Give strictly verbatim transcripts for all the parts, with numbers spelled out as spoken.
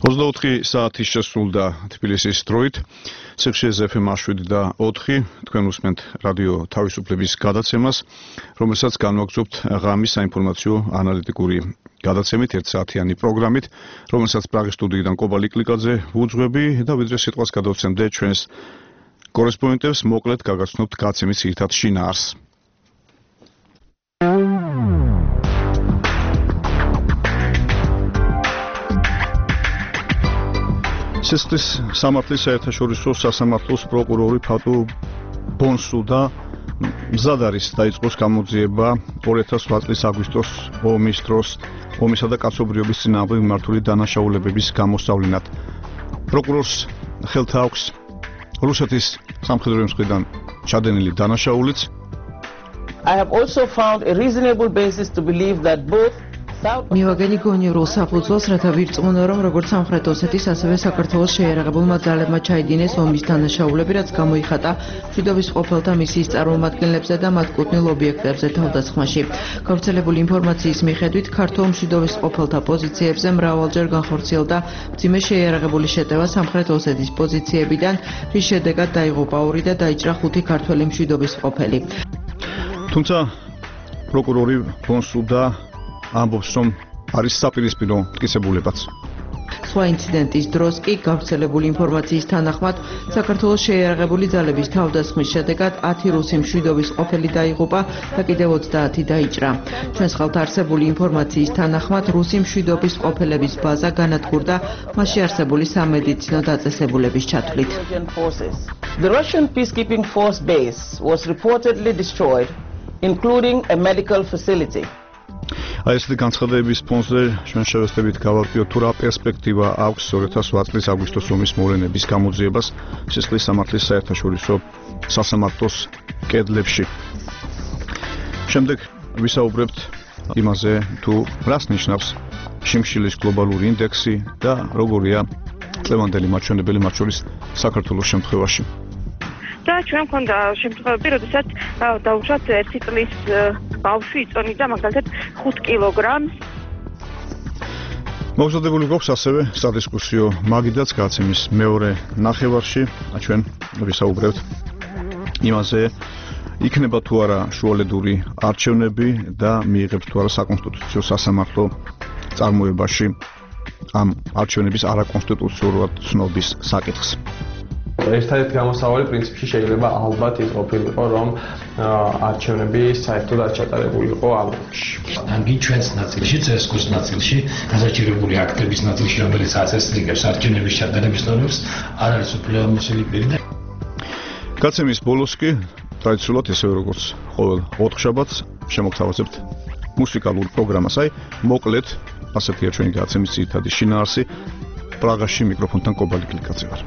ოცდაოთხი საათი შესრულდა თბილისის დროით. სიხშირეზე ეფ ემ შვიდი და ოთხი თქვენ უსმენთ რადიო თავისუფლების გადაცემას, რომელსაც განვაგრძობთ ღამის საინფორმაციო ანალიტიკური გადაცემით, ერთსაათიანი პროგრამით, რომელსაც პრაღის სტუდიიდან კობა ლიკლიკაძე ვუძღვები და ვიდრე სიტყვას გადავცემდე ჩვენს კორესპონდენტებს, მოკლედ გაგაცნობთ გადაცემის ძირითად შინაარსს. სისხლის სამართლის საერთაშორისო სასამართლოს პროკურორი ფატუ ბონსუდა მზად არის დაიწყოს გამოძიება ორი ათას ოთხ წლის აგვისტოს ომის დროს ომისა და კაცობრიობის წინააღმდეგ მიმართული დანაშაულებების გამოსავლენად. პროკურორს ხელთ აქვს რუსეთის სამხედრო მხრიდან ჩადენილი დანაშაულიც. I have also found a reasonable basis to believe that both მივაგენი გონიურულ საფუძველს, რათა ვირწმუნო, რომ როგორც სამხრეთ ოსეთის, ასევე საქართველოს შეიარაღებულმა ძალებმა ჩაიდინეს ომის დანაშაულები, რაც გამოიხატა მშვიდობის ყოფილთა მისიის წარმომადგენლებზე და მათ კუთვნილ ობიექტებზე თავდასხმაში. გავრცელებული ინფორმაციის მიხედვით, ქართულ მშვიდობის ყოფილთა პოზიციებზე მრავალჯერ განხორციელდა მძიმე შეიარაღებული შეტევა სამხრეთ ოსეთის პოზიციებიდან, რის შედეგად დაიღუპა ორი და დაიჭრა ხუთი ქართველი მშვიდობის ყოფილი. თუმცა პროკურორი ბონსუდა ამბობს, რომ არის საპირისპირო მტკიცებულებაც. სხვა ინციდენტის დროს კი გავრცელებული ინფორმაციის თანახმად საქართველოს შეიარაღებული ძალების თავდასხმის შედეგად ათი რუსი მშვიდობის ყოფილი დაიღუპა და კიდევ ოცდაათი დაიჭრა. ჩვენს ხელთ არსებული ინფორმაციის თანახმად რუსი მშვიდობის ყოფილების ბაზა განადგურდა მასში არსებული სამედიცინო დაწესებულების ჩათვლით. The Russian peacekeeping force base was reportedly destroyed, including a medical facility. აი ესეთი განცხადებების ფონზე ჩვენ შევეცდებით გავარკვიოთ თუ რა პერსპექტივა აქვს ორი ათას ოთხ წლის აგვისტოს ომის მოვლენების გამოძიებას სისხლის სამართლის საერთაშორისო სასამართლოს კედლებში. შემდეგ ვისაუბრებთ იმაზე, თუ რას ნიშნავს შიმშილის გლობალური ინდექსი და როგორია წლევანდელი მაჩვენებელი მათ შორის საქართველოს შემთხვევაში. და ჩვენ მქონდა შემთხვევები, როდესაც დაუშვათ ერთი წლის ბავშვი იწონიდა მაგალითად ხუთ კილოგრამს. მოგზადებული გვაქვს ასევე სადისკუსიო მაგიდაც გადაცემის მეორე ნახევარში, ჩვენ ვისაუბრებთ იმაზე, იქნება თუ არა შუალედური არჩევნები და მიიღებს თუ არა საკონსტიტუციო სასამართლო წარმოებაში ამ არჩევნების არაკონსტიტუციურად ცნობის საკითხს. ერთადერთი გამოსავალი პრინციპში შეიძლება ალბათ ის ყოფილიყო, რომ არჩევნები საერთოდ არ ჩატარებულიყო ალყაში. ამგი ჩვენს ნაწილში, წესკოს ნაწილში, გასაჭირებელი აქტების ნაწილში, რომელიც აწესრიგებს არჩევნების ჩატარების ნორმებს, არ არის უფლებამოსილი პირი და გადაცემის ბოლოს კი ტრადიციულად ისევე როგორც ყოველ ოთხშაბათს შემოგთავაზებთ მუსიკალურ პროგრამას. აი, მოკლედ, ასეთია ჩვენი გადაცემის ძირითადი შინაარსი. პრაღაში მიკროფონთან კობა ლიკლიკაძე ვარ.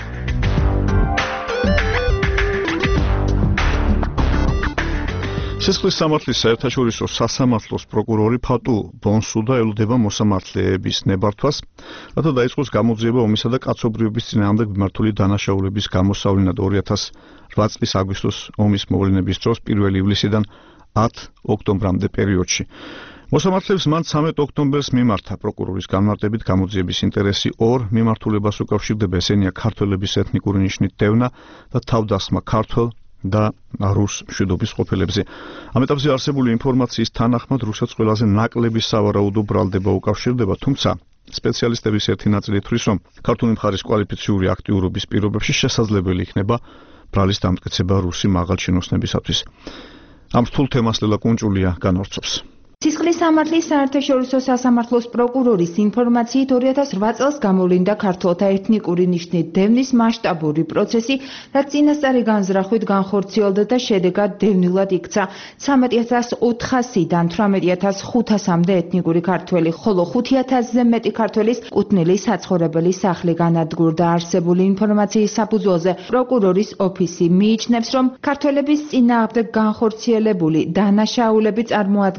სისხლის სამართლის საერთაშორისო სასამართლოს პროკურორი ფატუ ბონსუდა ელოდება მოსამართლეების ნებართვას, რათა დაიწყოს გამოძიება ომისა და კაცობრიობის წინააღმდეგ მიმართული დანაშაულების გამოსავლენად ორი ათას ოთხ წლის აგვისტოს ომის მოვლენების დროს პირველი ივლისიდან ათი ოქტომბრამდე პერიოდში. მოსამართლეებს მან ცამეტ ოქტომბერს მიმართა პროკურორის განმარტებით გამოძიების ინტერესი ორ მიმართულებას უკავშირდება, ესენია ქართველების ეთნიკური ნიშნით დევნა და თავდასხმა ქართველ და რუს მშვიდობის ყოფილებზე. ამ ეტაპზე არსებული ინფორმაციის თანახმად რუსეთს ყველაზე ნაკლები სავარაუდო ბრალდება უკავშირდება, თუმცა სპეციალისტების ერთი ნაწილი თვლის, რომ ქართული მხარის კვალიფიციური აქტიურობის პირობებში შესაძლებელი იქნება ბრალის დამტკიცება რუსი მაღალჩინოსნებისათვის. ამ რთულ თემას ლელა კუნჭულია განავრცობს. სისხლის სამართლის საერთაშორისო სასამართლოს პროკურორის ინფორმაციით ორი ათას ოთხ წელს გამოვლინდა ქართველთა ეთნიკური ნიშნით დევნის მასშტაბური პროცესი, რაც წინასწარი განზრახვით განხორციელდა და შედეგად დევნილად იქცა ცამეტი ათას ოთხასიდან თვრამეტი ათას ხუთასამდე ეთნიკური ქართველი, ხოლო ხუთი ათასზე მეტი ქართველის კუთვნილი საცხოვრებელი სახლი განადგურდა. არსებული ინფორმაციის საფუძველზე პროკურორის ოფისი მიიჩნევს, რომ ქართველების წინააღმდეგ განხორციელებული დანაშაულები წარმოადგენდა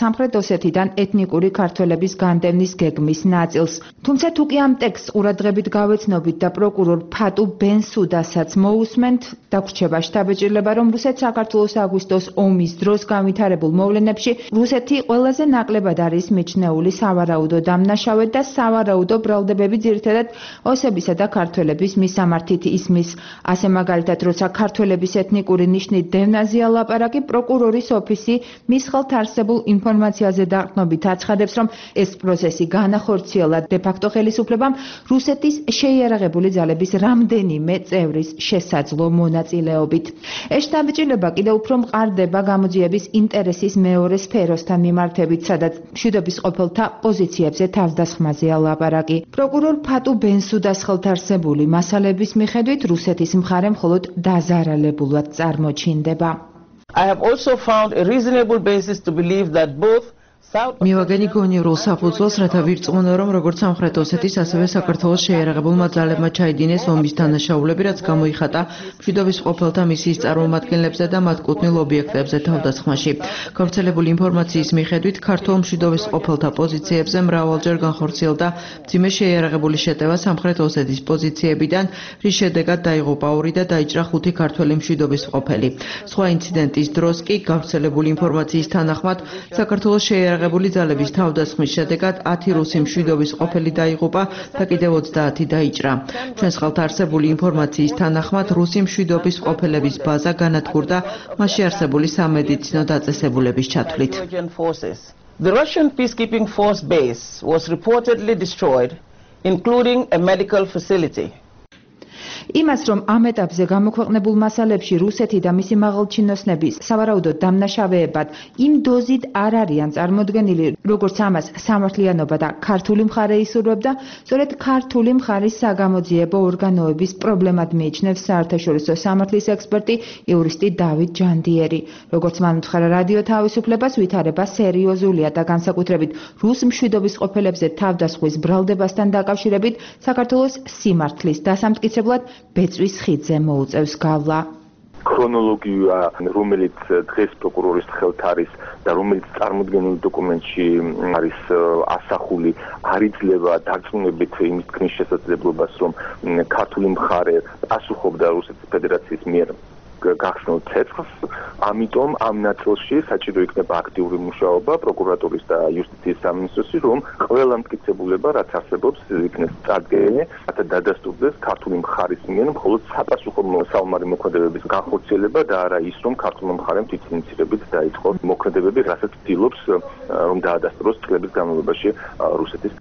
სამხრეთ ოსეთიდან ეთნიკური ქართველების განდევნის გეგმის ნაწილს. თუმცა თუ კი ამ ტექსტს ყურადღებით გავეცნობით და პროკურორ ფატუ ბენსუდასაც მოусმენთ, დაგვრჩება შთაბეჭდილება, რომ რუსეთს საქართველოს აგვისტოს ომის დროს განვითარებულ მოვლენებში რუსეთი ყველაზე ნაკლებად არის მიჩნეული სავარაუდო დამნაშავედ და სავარაუდო ბრალდებები ძირითადად ოსებისა და ქართველების მისამართით ისმის. ასე მაგალითად, როცა ქართველების ეთნიკური ნიშნით დევნაზეა ლაპარაკი, პროკურორის ოფისი მის ხელთ არსებულ ინფორმაციაზე დაყრდნობით აცხადებს, რომ ეს პროცესი განახორციელა დე-ფაქტო ხელისუფლებამ რუსეთის შეიარაღებული ძალების რამდენიმე წევრის შესაძლო მონაწილეობით. ეს შთაბეჭდილება კიდევ უფრო მყარდება გამოძიების ინტერესის მეორე სფეროსთან მიმართებით, სადაც მშვიდობის ყოფილთა პოზიციებზე თავდასხმაზეა ლაპარაკი. პროკურორ ფატუ ბენსუდას ხელთ არსებული მასალების მიხედვით რუსეთის მხარე მხოლოდ დაზარალებულად წარმოჩინდება. I have also found a reasonable basis to believe that both მივაგენი გონივრულ საფუძველს, რათა ვირწმუნო, რომ როგორც სამხრეთ ოსეთის, ასევე საქართველოს შეიარაღებულმა ძალებმა ჩაიდინეს ომის დანაშაულები, რაც გამოიხატა მშვიდობის ყოფილთა მისიის წარმომადგენლებზე და მათ კუთვნილ ობიექტებზე თავდასხმაში. გავრცელებული ინფორმაციის მიხედვით, ქართულ მშვიდობის ყოფილთა პოზიციებზე მრავალჯერ განხორციელდა მძიმე შეიარაღებული შეტევა სამხრეთ ოსეთის პოზიციებიდან, რის შედეგად დაიღუპა ორი და დაიჭრა ხუთი ქართველი მშვიდობის ყოფილი. სხვა ინციდენტის დროს კი გავრცელებული ინფორმაციის თანახმად, საქართველოს შეიარაღებული შეიარაღებული ძალების თავდასხმის შედეგად ათი რუსი მშვიდობის ყოფილი დაიღუპა და კიდევ ოცდაათი დაიჭრა. ჩვენს ხელთ არსებული ინფორმაციის თანახმად რუსი მშვიდობის ყოფილების ბაზა განადგურდა მასში არსებული სამედიცინო დაწესებულების ჩათვლით. The Russian peacekeeping force base was reportedly destroyed, including a medical facility. იმას, რომ ამ ეტაპზე გამოქვეყნებულ მასალებში რუსეთი და მისი მაღალჩინოსნები სავარაუდოდ დამნაშავეებად იმ დოზით არ არიან წარმოდგენილი, როგორც ამას სამართლიანობა და ქართული მხარე ისურვებდა, სწორედ ქართული მხარის საგამოძიებო ორგანოების პრობლემად მიიჩნევს საერთაშორისო სამართლის ექსპერტი, იურისტი დავით ჯანდიერი. როგორც მან უთხრა რადიო თავისუფლებას, ვითარება სერიოზულია და განსაკუთრებით რუს მშვიდობის ყოფილებზე თავდასხმის ბრალდებასთან დაკავშირებით საქართველოს სიმართლის დასამტკიცებლად ბეწვის ხიდზე მოუწევს გავლა. ქრონოლოგია, რომელიც დღეს პროკურორის ხელთ არის და რომელიც წარმოდგენილ დოკუმენტში არის ასახული, არ იძლევა დარწმუნებით იმის თქმის შესაძლებლობას, რომ ქართული მხარე პასუხობდა რუსეთის ფედერაციის მიერ გახსნილ ცეცხლს, ამიტომ ამ ნაწილში საჭირო იქნება აქტიური მუშაობა პროკურატურის და იუსტიციის სამინისტროსი, რომ ყველა მტკიცებულება, რაც არსებობს, იქნეს წარდგენილი, რათა დადასტურდეს ქართული მხარის მიერ მხოლოდ საპასუხო საომარი მოქმედებების განხორციელება და არა ის, რომ ქართული მხარემ თვითინიცირებით დაიწყო მოქმედებები, რასაც ცდილობს, რომ დაადასტუროს წლების განმავლობაში რუსეთის.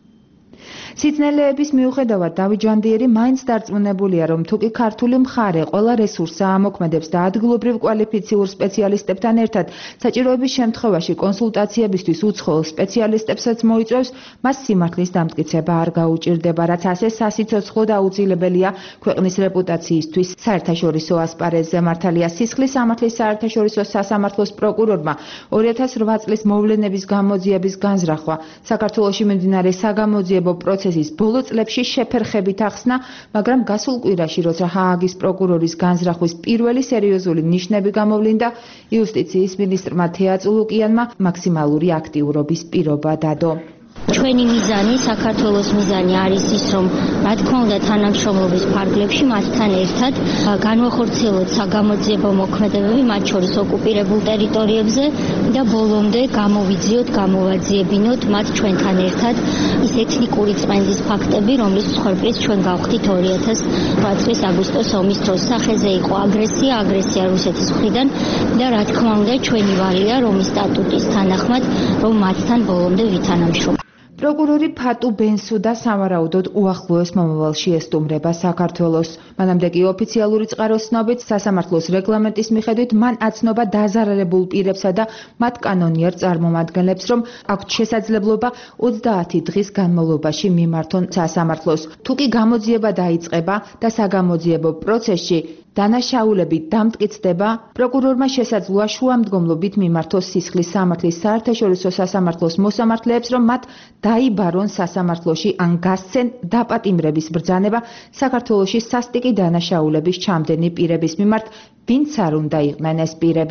სიძნელეების მიუხედავად დავით ჯანდიერი მაინც დარწმუნებულია, რომ თუკი ქართული მხარე ყველა რესურსს ამოქმედებს და ადგილობრივ კვალიფიციურ სპეციალისტებთან ერთად საჭიროების შემთხვევაში კონსულტაციებისთვის უცხოელ სპეციალისტებსაც მოიწვევს, მას სიმართლის დამტკიცება არ გაუჭირდება, რაც ასე სასიცოცხლოდ აუცილებელია ქვეყნის რეპუტაციისთვის. საერთაშორისო ასპარეზზე მართალია სისხლის სამართლის საერთაშორისო სასამართლოს პროკურორმა ორი ათას რვა წლის მოვლენების გამოძიების განზრახვა საქართველოში მიმდინარე საგამოძიებო პროცესის ბოლო წლებში შეფერხებით ახსნა, მაგრამ გასულ კვირაში, როცა ჰააგის პროკურორის განზრახვის პირველი სერიოზული ნიშნები გამოვლინდა, იუსტიციის მინისტრმა თეატ ლუკიანმა მაქსიმალური აქტიურობის პირობა დადო. ჩვენი მიზანი, საქართველოს მიზანი არის ის, რომ რა თქმა უნდა თანამშრომლობის ფარგლებში მასთან ერთად განვახორციელოთ საგამოძიებო მოქმედებები, მათ შორის ოკუპირებულ ტერიტორიებზე და ბოლომდე გამოვიძიოთ, გამოვაძიებინოთ მათ ჩვენთან ერთად ის ეთნიკური წმენდის ფაქტები, რომლის მსხვერპლიც ჩვენ გავხდით ორი ათას რვა წლის აგვისტოს ომის დროს. სახეზე იყო აგრესია, აგრესია რუსეთის მხრიდან და რა თქმა უნდა ჩვენი ვალია, რომ ის სტატუტის თანახმად, რომ მათთან ბოლომდე ვითანამშრომლოთ. პროკურორი ფატუ ბენსუდა სავარაუდოდ უახლოეს მომავალში ესტუმრება საქართველოს. მანამდე კი ოფიციალური წყაროს ცნობით სასამართლოს რეგლამენტის მიხედვით მან აცნობა დაზარალებულ პირებსა და მათ კანონიერ წარმომადგენლებს, რომ აქვთ შესაძლებლობა ოცდაათი დღის განმავლობაში მიმართონ სასამართლოს. თუ კი გამოძიება დაიწყება და საგამოძიებო პროცესში დანაშაულები დამტკიცდება, პროკურორმა შესაძლოა შუამდგომლობით მიმართოს სისხლის სამართლის საერთაშორისო სასამართლოს მოსამართლეებს, რომ მათ დაიბარონ სასამართლოში ან გასცენ დაპატიმრების ბრძანება საქართველოში სასტიკი დანაშაულების ჩამდენი პირების მიმართ, ვინც არ უნდა იყვნენ ეს პირები.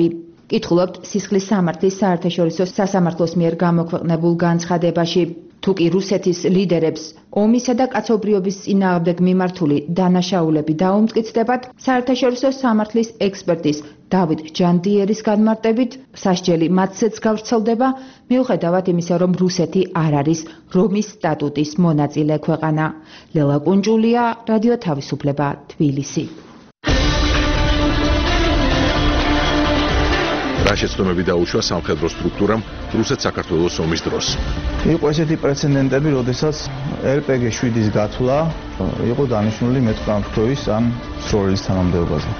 კითხულობთ სისხლის სამართლის საერთაშორისო სასამართლოს მიერ გამოქვეყნებულ განცხადებაში. თუ კი რუსეთის ლიდერებს ომისა და კაცობრიობის წინააღმდეგ მიმართული დანაშაულები დაუმტკიცდებათ, საერთაშორისო სამართლის ექსპერტის დავით ჯანდიერის განმარტებით, სასჯელი მათზეც გავრცელდება, მიუხედავად იმისა, რომ რუსეთი არ არის რომის სტატუტის მონაწილე ქვეყანა. ლელა კუნჯულია, რადიო თავისუფლება, თბილისი. რა შეცდომები დაუშვა სამხედრო სტრუქტურამ რუსეთ-საქართველოს ომის დროს. იყო ესეთი პრეცედენტები, როდესაც ერ პე გი შვიდის გათვლა იყო დანიშნული მეტყამფრთოის ან სროლის თანამდებობაზე.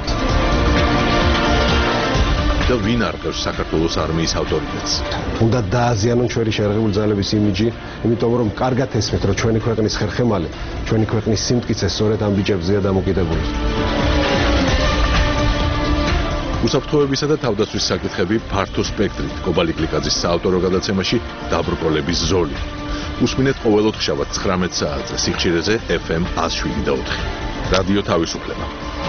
და ვინ არყევს საქართველოს არმიის ავტორიტეტს? უნდა დააზიანონ ჩვენი შერეღებული ძალების იმიჯი, იმიტომ რომ კარგად ესმით, რომ ჩვენი ქვეყნის ხერხემალი, ჩვენი ქვეყნის სიმტკიცე სწორედ ამ ბიჭებზეა დამოკიდებული. უსაფრთხოებისა და თავდაცვის საკითხები ფართო სპექტრით კობალი გლიკაძის საავტორო გადაცემაში დაბრკოლების ზოლი. უსმინეთ ყოველ ოთხშაბათ ცხრამეტ საათზე სიხშირეზე ეფ ემ εκατს შვიდი და ოთხი. რადიო თავისუფლება.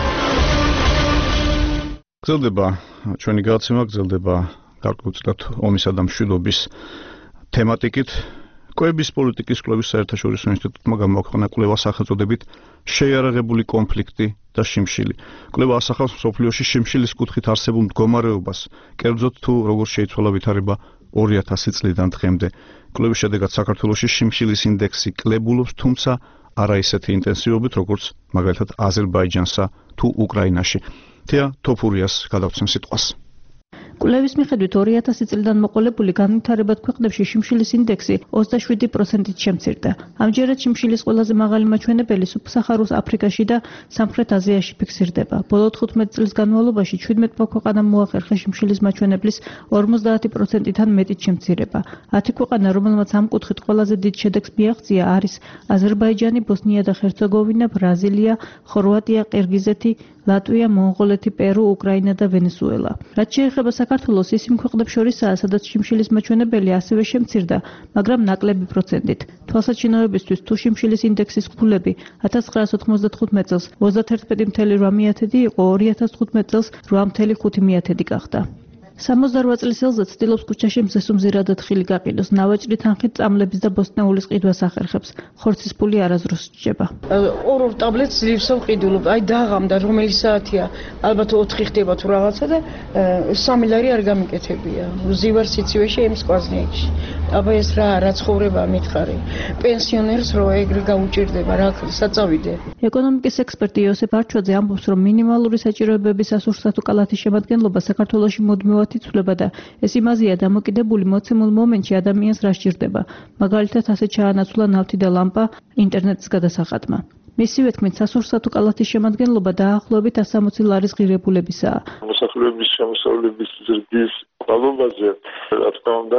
გრძელდება ჩვენი გადაცემა, გრძელდება გარკვეულწილად ომისა და მშვიდობის თემატიკით. კვების პოლიტიკის კვლევის საერთაშორისო ინსტიტუტმა გამოაქვეყნა კვლევა სახელწოდებით შეიარაღებული კონფლიქტი და შიმშილი. კვლევა ასახავს მსოფლიოში შიმშილის კუთხით არსებულ მდგომარეობას, კერძოდ თუ როგორ შეიცვალა ვითარება ორი ათასი წლიდან დღემდე. კვლევის შედეგად საქართველოში შიმშილის ინდექსი კლებულობს, თუმცა არა ისეთი ინტენსივობით, როგორც მაგალითად აზერბაიჯანსა თუ უკრაინაში. თეა თოფურიას გადავცემ სიტყვას. კვლევის მიხედვით ორი ათასი წლიდან მოყოლებული განვითარებად ქვეყნებში შიმშილის ინდექსი ოცდაშვიდი პროცენტით შემცირდა. ამჯერად შიმშილის ყველაზე მაღალი მაჩვენებელი სუბსაჰაროს აფრიკაში და სამხრეთ აზიაში ფიქსირდება. ბოლო თხუთმეტ წლის განმავლობაში ჩვიდმეტმა ქვეყანამ მოახერხა შიმშილის მაჩვენებლის ორმოცდაათი პროცენტიდან მეტით შემცირება. ათი ქვეყანა, რომელმაც ამ კუთხით ყველაზე დიდ შედეგს მიაღწია, არის აზერბაიჯანი, ბოსნია და ჰერცეგოვინა, ბრაზილია, ხორვატია, ყირგიზეთი, ლატვია, მონღოლეთი, პერუ, უკრაინა და ვენესუელა. რაც შეეხება საქართველოს, ის იმ ქვეყნებს შორისაა, სადაც შიმშილის მაჩვენებელი ასევე შემცირდა, მაგრამ ნაკლები პროცენტით. თვალსაჩინოებისთვის, თუ შიმშილის ინდექსის ქულები ათას ცხრაასი ოთხმოცდათხუთმეტ წელს ოცდაათერთმეტი ფاصლე ორი მიათედი იყო, ორი ათას თხუთმეტ წელს რვა ფاصლე ხუთი მიათედი გახდა. სამოცდარვა წლის ელზე ცდილობს ქუჩაში მზესუმზირადად ხილი გაყიდოს, ნავაჭრი თანხით წამლების და ბოსტნეულის ყიდვას ახერხებს. ხორცის ფული არაზრუს სჯება. ორ-ორ ტაბლეტს ძლივსო ვყიდულობ, აი დაღამდა, რომელი საათია, ალბათ ოთხი ხდება თუ რაღაცა და სამი ლარი არ გამიკეთებია. ვზივარ სიცივეში ემს კვაზნიაში. აბა ეს რა, რა ცხოვრება მითხარი. პენსიონერს რო ეგრე გაუჭირდება, რა საწავიდე. ეკონომიკის ექსპერტი იოსებ არჩვაძე ამბობს, რომ მინიმალური საჭიროებების სასურსათო კალათის შემადგენლობა საქართველოში მუდმივად იცვლება და ეს იმაზეა დამოკიდებული მოცემულ მომენტში ადამიანს რა სჭირდება. მაგალითად, ასე ჩაანაცვლა ნავთი და ლამპა ინტერნეტის გადასახადმა. მისივე თქმით, სასურსათო კალათის შემადგენლობა დაახლოებით εκατს სამოცი ლარის ღირებულებისაა. მოსახლეობის შემოსავლების ზრდის წყალობაზე, რა თქმა უნდა,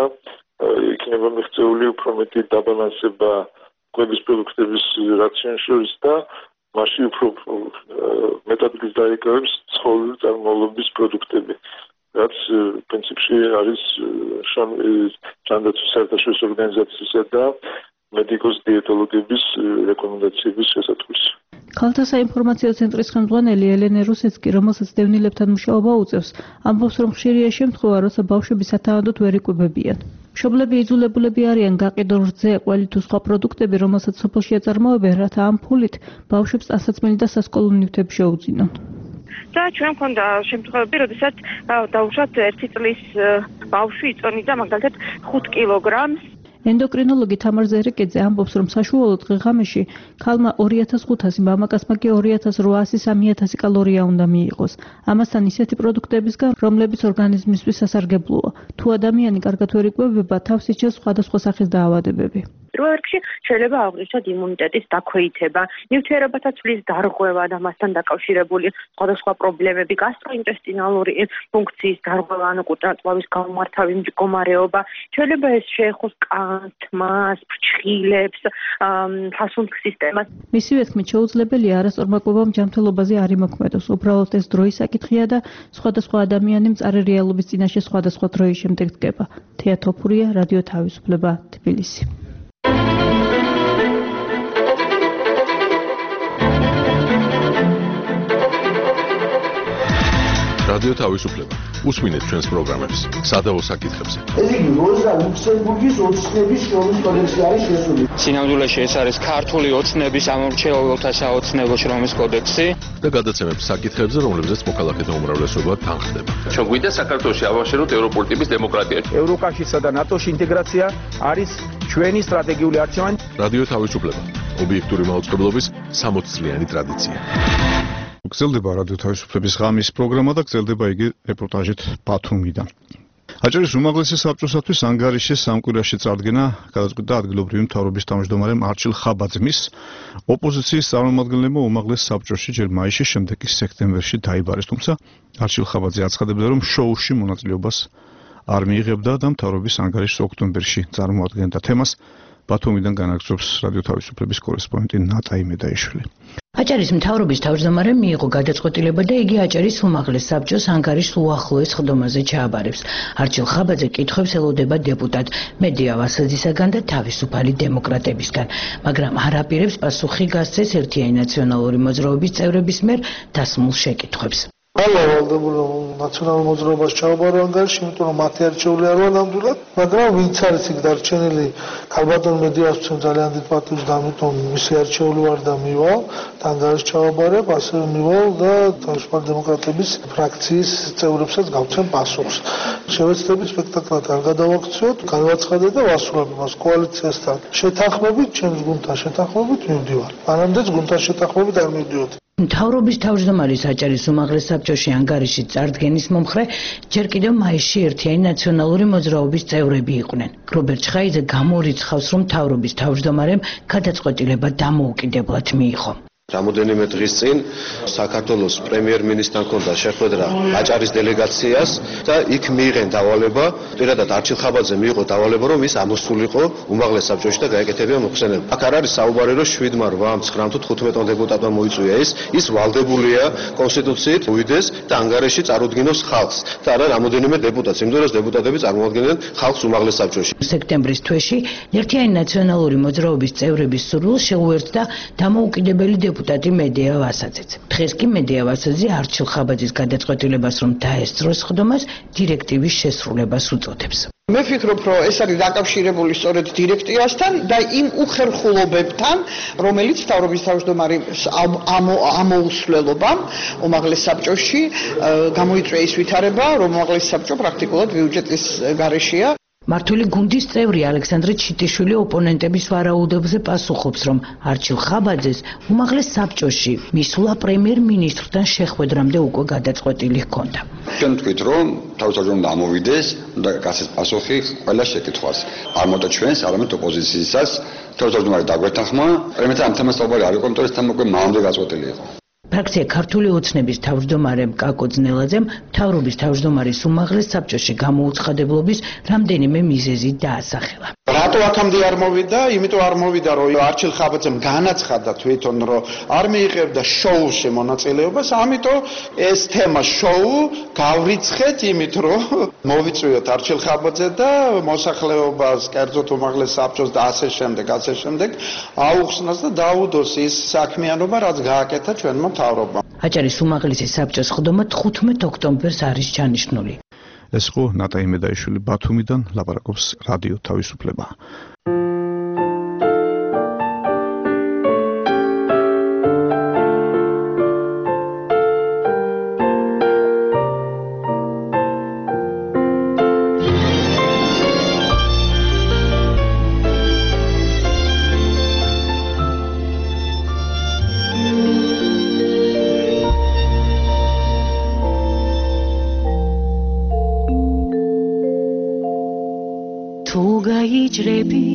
იქნება მიღწეული უფრო მეტი დაბალანსება კვების პროდუქტების რაციონს შორის და მასში უფრო მეტად დაიკავებს ცხოველური წარმომავლობის პროდუქტები. რაც პრინციპში არის ჯანდაცვის საერთაშორისო ორგანიზაციისა და მედიკოს დიეტოლოგების რეკომენდაციების შესატყვისი. ქალთა საინფორმაციო ცენტრის ხელმძღვანელი ელენე რუსეცკი, რომელსაც დევნილებთან მუშაობა უწევს, ამბობს, რომ ხშირია შემთხვევა, როცა ბავშვები სათანადოდ ვერ იკვებებიან. მშობლები იძულებულები არიან გაყიდონ რძე, ყველი თუ სხვა პროდუქტები, რომელსაც სოფელში აწარმოებენ, რათა ამ ფულით ბავშვებს ტანსაცმელი და სასკოლო ნივთები შეუძინონ. და ჩვენ მქონდა შემთხვევები, როდესაც დაუშვათ ერთი წლის ბავშვი იწონიდა მაგალითად ხუთ კილოგრამს. ენდოკრინოლოგი თამარ ზერეკეძე ამბობს, რომ საშუალო დღე-ღამეში ქალმა ორი ათას ხუთასი, მამაკაცმა კი ორი ათას რვაასი სამი ათასი კალორია უნდა მიიღოს. ამასთან ისეთი პროდუქტებისგან, რომლებიც ორგანიზმისთვის სასარგებლოა. თუ ადამიანი კარგად ვერ იკვებება, თავს იჩენს სხვადასხვა სახის დაავადებები. პირველ რიგში შეიძლება აღვნიშნოთ იმუნიტეტის დაქვეითება, ნივთიერებათა ცვლის დარღვევა და მასთან დაკავშირებული სხვადასხვა პრობლემები, გასტროინტესტინალური ფუნქციის დარღვევა, ანუ კუჭაწყლავის გამომართავი მდგომარეობა. შეიძლება ეს შეეხოს კანს, თმას, ფრჩხილებს, ფასუნთქ სისტემას. მისივე თქმით, შეუძლებელია არასწორმა კვებამ ჯანმრთელობაზე არ იმოქმედოს. უბრალოდ ეს დროის საკითხია და სხვადასხვა ადამიანი მწარე რეალობის წინაშე სხვადასხვა დროის შემდეგ დგება. თეა თოფურია, რადიო თავისუფლება, თბილისი. რადიო რადიო თავისუფლება. უსმინეთ ჩვენს პროგრამებს სადავო საკითხებზე. ეს იგი როზა ლუქსემბურგის ოცნების შრომის კოდექსი არის შესული. სინამდვილეში ეს არის ქართული ოცნების ამორჩეულთა საოცნებო შრომის კოდექსი და გადაცემებს საკითხებზე, რომლებზეც მოქალაქეთა უმრავლესობა თანხდება. ჩვენ გვინდა საქართველოში ავაშენოთ ევროპული ტიპის დემოკრატია. ევროკავშირსა და ნატოში ინტეგრაცია არის ჩვენი სტრატეგიული არჩევანი. რადიო თავისუფლება. ობიექტური მაუწყებლობის სამოც წლიანი ტრადიცია. გრძელდება რადიო თავისუფლების ღამის პროგრამა და გრძელდება იგი რეპორტაჟით ბათუმიდან. აჭარის უმაღლესი საბჭოსათვის ანგარიშის სამკვირვაში წარდგენა გადაწყვიტა ადგილობრივი მთავრობის თავმჯდომარემ არჩილ ხაბაძემის. ოპოზიციის წარმომადგენლებმა უმაღლეს საბჭოში ჯერ მაისში, შემდეგ კი სექტემბერში დაიბარეს, თუმცა არჩილ ხაბაძე აცხადებდა, რომ შოუში მონაწილეობას არ მიიღებდა და მთავრობის ანგარიშს ოქტომბერში წარმოადგენდა. თემას ბათუმიდან განაგრძობს რადიო თავისუფლების კორესპონდენტი ნატა იმედაიშვილი. აჭარის მთავრობის თავმჯდომარემ მიიღო გადაწყვეტილება და იგი აჭარის უმაღლეს საბჭოს ანგარიშს უახლოეს ხდომაზე ჩააბარებს. არჩილ ხაბაძე კითხვებს ელოდება დეპუტატ მედია ვასაძისაგან და თავისუფალი დემოკრატებისგან, მაგრამ არ აპირებს პასუხი გასცეს ერთიანი ნაციონალური მოძრაობის წევრების მიერ დასმულ შეკითხვებს. ყველა ვალდებულო ნაციონალურ მოძრაობას ჩააბარა ანგარიში, იმიტომ რომ მათი არჩეული არ ვარ ნამდვილად, მაგრამ ვინც არის იქ დარჩენილი, ქალბატონ მედიას ვცემ ძალიან დიდ პატივს და ამიტომ მისი არჩეული ვარ და მივალ და ანგარიშს ჩააბარებ, ასევე მივალ და თავისუფალი დემოკრატების ფრაქციის წევრებსაც გავცემ პასუხს. შევეცდები სპექტაკლად არ გადავაქციოთ, განვაცხადე და ვასრულებ მას კოალიციასთან. შეთანხმებით, ჩემს გუნდთან შეთანხმებით მივდივარ. მანამდეც გუნდთან შეთანხმებით არ მივდიოდი. მთავრობის თავმჯდომარის აჭარის უმაღლეს საბჭოში ანგარიში წარდგენის მომხრე ჯერ კიდევ მაისში ერთიანი ნაციონალური მოძრაობის წევრები იყვნენ. რობერტ ჩხაიძე გამორიცხავს, რომ მთავრობის თავმჯდომარემ გადაწყვეტილება დამოუკიდებლად მიიღო. რამოდენიმე დღის წინ საქართველოს პრემიერ-მინისტრთან ჰქონდა შეხვედრა აჭარის დელეგაციას და იქ მიიღენ დავალება, პირადად არჩილ ხაბაძე მიიღო დავალება, რომ ის ამოსულიყო უმაღლეს საბჭოში და გაეკეთებინა მოხსენება. აქ არ არის საუბარი, რომ შვიდმა, რვამ, ცხრამ თუ თხუთმეტ დეპუტატმა მოიწვია ის, ის ვალდებულია კონსტიტუციით უვიდეს და ანგარიში წარუდგინოს ხალხს და არა რამოდენიმე დეპუტატს, იმიტომ რომ დეპუტატები წარმოადგენენ ხალხს უმაღლეს საბჭოში. სექტემბრის თვეში ერთიანი ნაციონალური მოძრაობის წევრების სურვილს შეუერთდა დამოუკიდებელი დეპუტატი მედია ვასაძეც. დღეს კი მედია ვასაძე არჩილ ხაბაძის გადაწყვეტილებას, რომ დაესწროს ხდომას, დირექტივის შესრულებას უწოდებს. მე ვფიქრობ, რომ ეს არის დაკავშირებული სწორედ დირექტივასთან და იმ უხერხულობებთან, რომელიც მთავრობის თავმჯდომარის ამოუსვლელობამ უმაღლეს საბჭოში გამოიწვია ის ვითარება, რომ უმაღლეს საბჭო პრაქტიკულად ბიუჯეტის გარეშეა. მართული გუნდის წევრი ალექსანდრე ჩიტიშვილი ოპონენტების ვარაუდებზე პასუხობს, რომ არჩილ ხაბაძეს უმაღლეს საბჭოში მისვლა პრემიერ-მინისტრთან შეხვედრამდე უკვე გადაწყვეტილი ჰქონდა. ჩვენ ვთქვით, რომ თავისუფლად ამოვიდეს და გასცეს პასუხი ყველა შეკითხვას. არ მოდი ჩვენს, არამედ ოპოზიცияსაც თავისუფლად დაგვეთანხმა. პრემიერთან ამ თემას საუბარი არ იყო, იმიტომ რომ ეს თემა უკვე მანამდე გაწყვეტილი იყო. ფრაქცია ქართული ოცნების თავმჯდომარემ კაკო ძნელაძემ მთავრობის თავმჯდომარის უმაღლეს საბჭოში გამოუცხადებლობის რამდენიმე მიზეზი დაასახელა. რატო აქამდე არ მოვიდა? იმიტომ არ მოვიდა, რომ არჩილ ხაბაძემ განაცხადა თვითონ, რომ არ მიიღებდა შოუში მონაწილეობას, ამიტომ ეს თემა შოუ გავრიცხეთ იმით, რომ მოვიწვიოთ არჩილ ხაბაძე და მოსახლეობას, კერძოდ უმაღლეს საბჭოს და ასე შემდეგ, ასე შემდეგ აუხსნას და დაუდოს ის საქმიანობა, რაც გააკეთა ჩვენმა მთავრობამ. აჭარის უმაღლესი საბჭოს ხდომა თხუთმეტ ოქტომბერს არის ჩანიშნული. ეს ხო ნატა იმედაიშვილი ბათუმიდან ლაპარაკობს რადიო თავისუფლება. გაიჭრები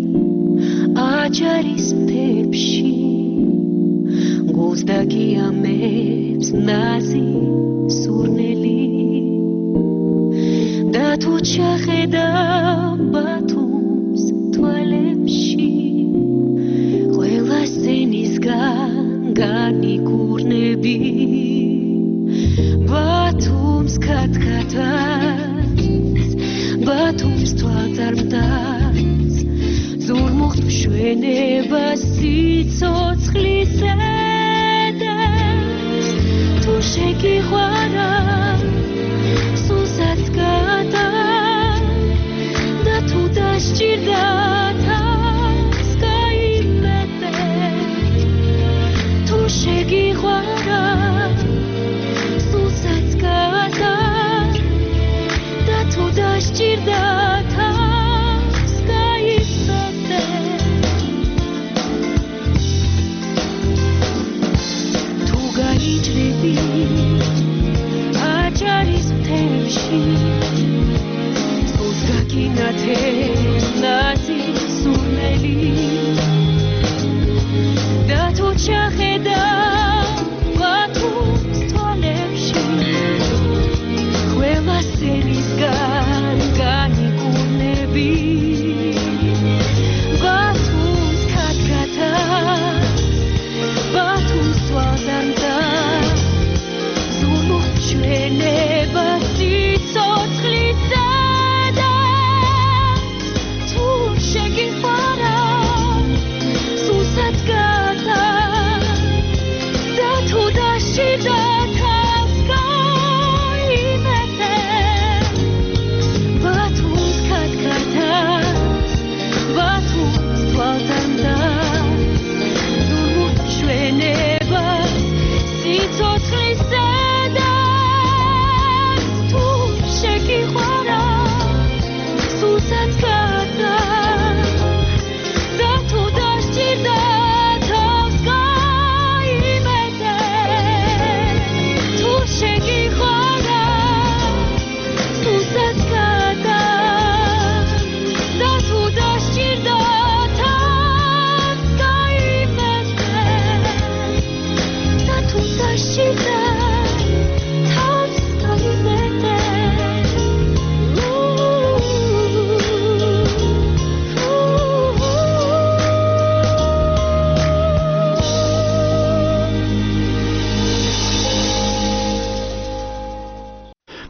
აჭარის მთებში გულს დაგიამებს ნაზი სურნელი და თუ ჩახედავ ბათუმს თვალებში ყველა სცენისგან განიკურნები ბათუმს ქათქათას ბათუმს თვალწარმტაც ზურმუხტ მშვენებას სიცოცხლის ზედას თუ შეგიყვარა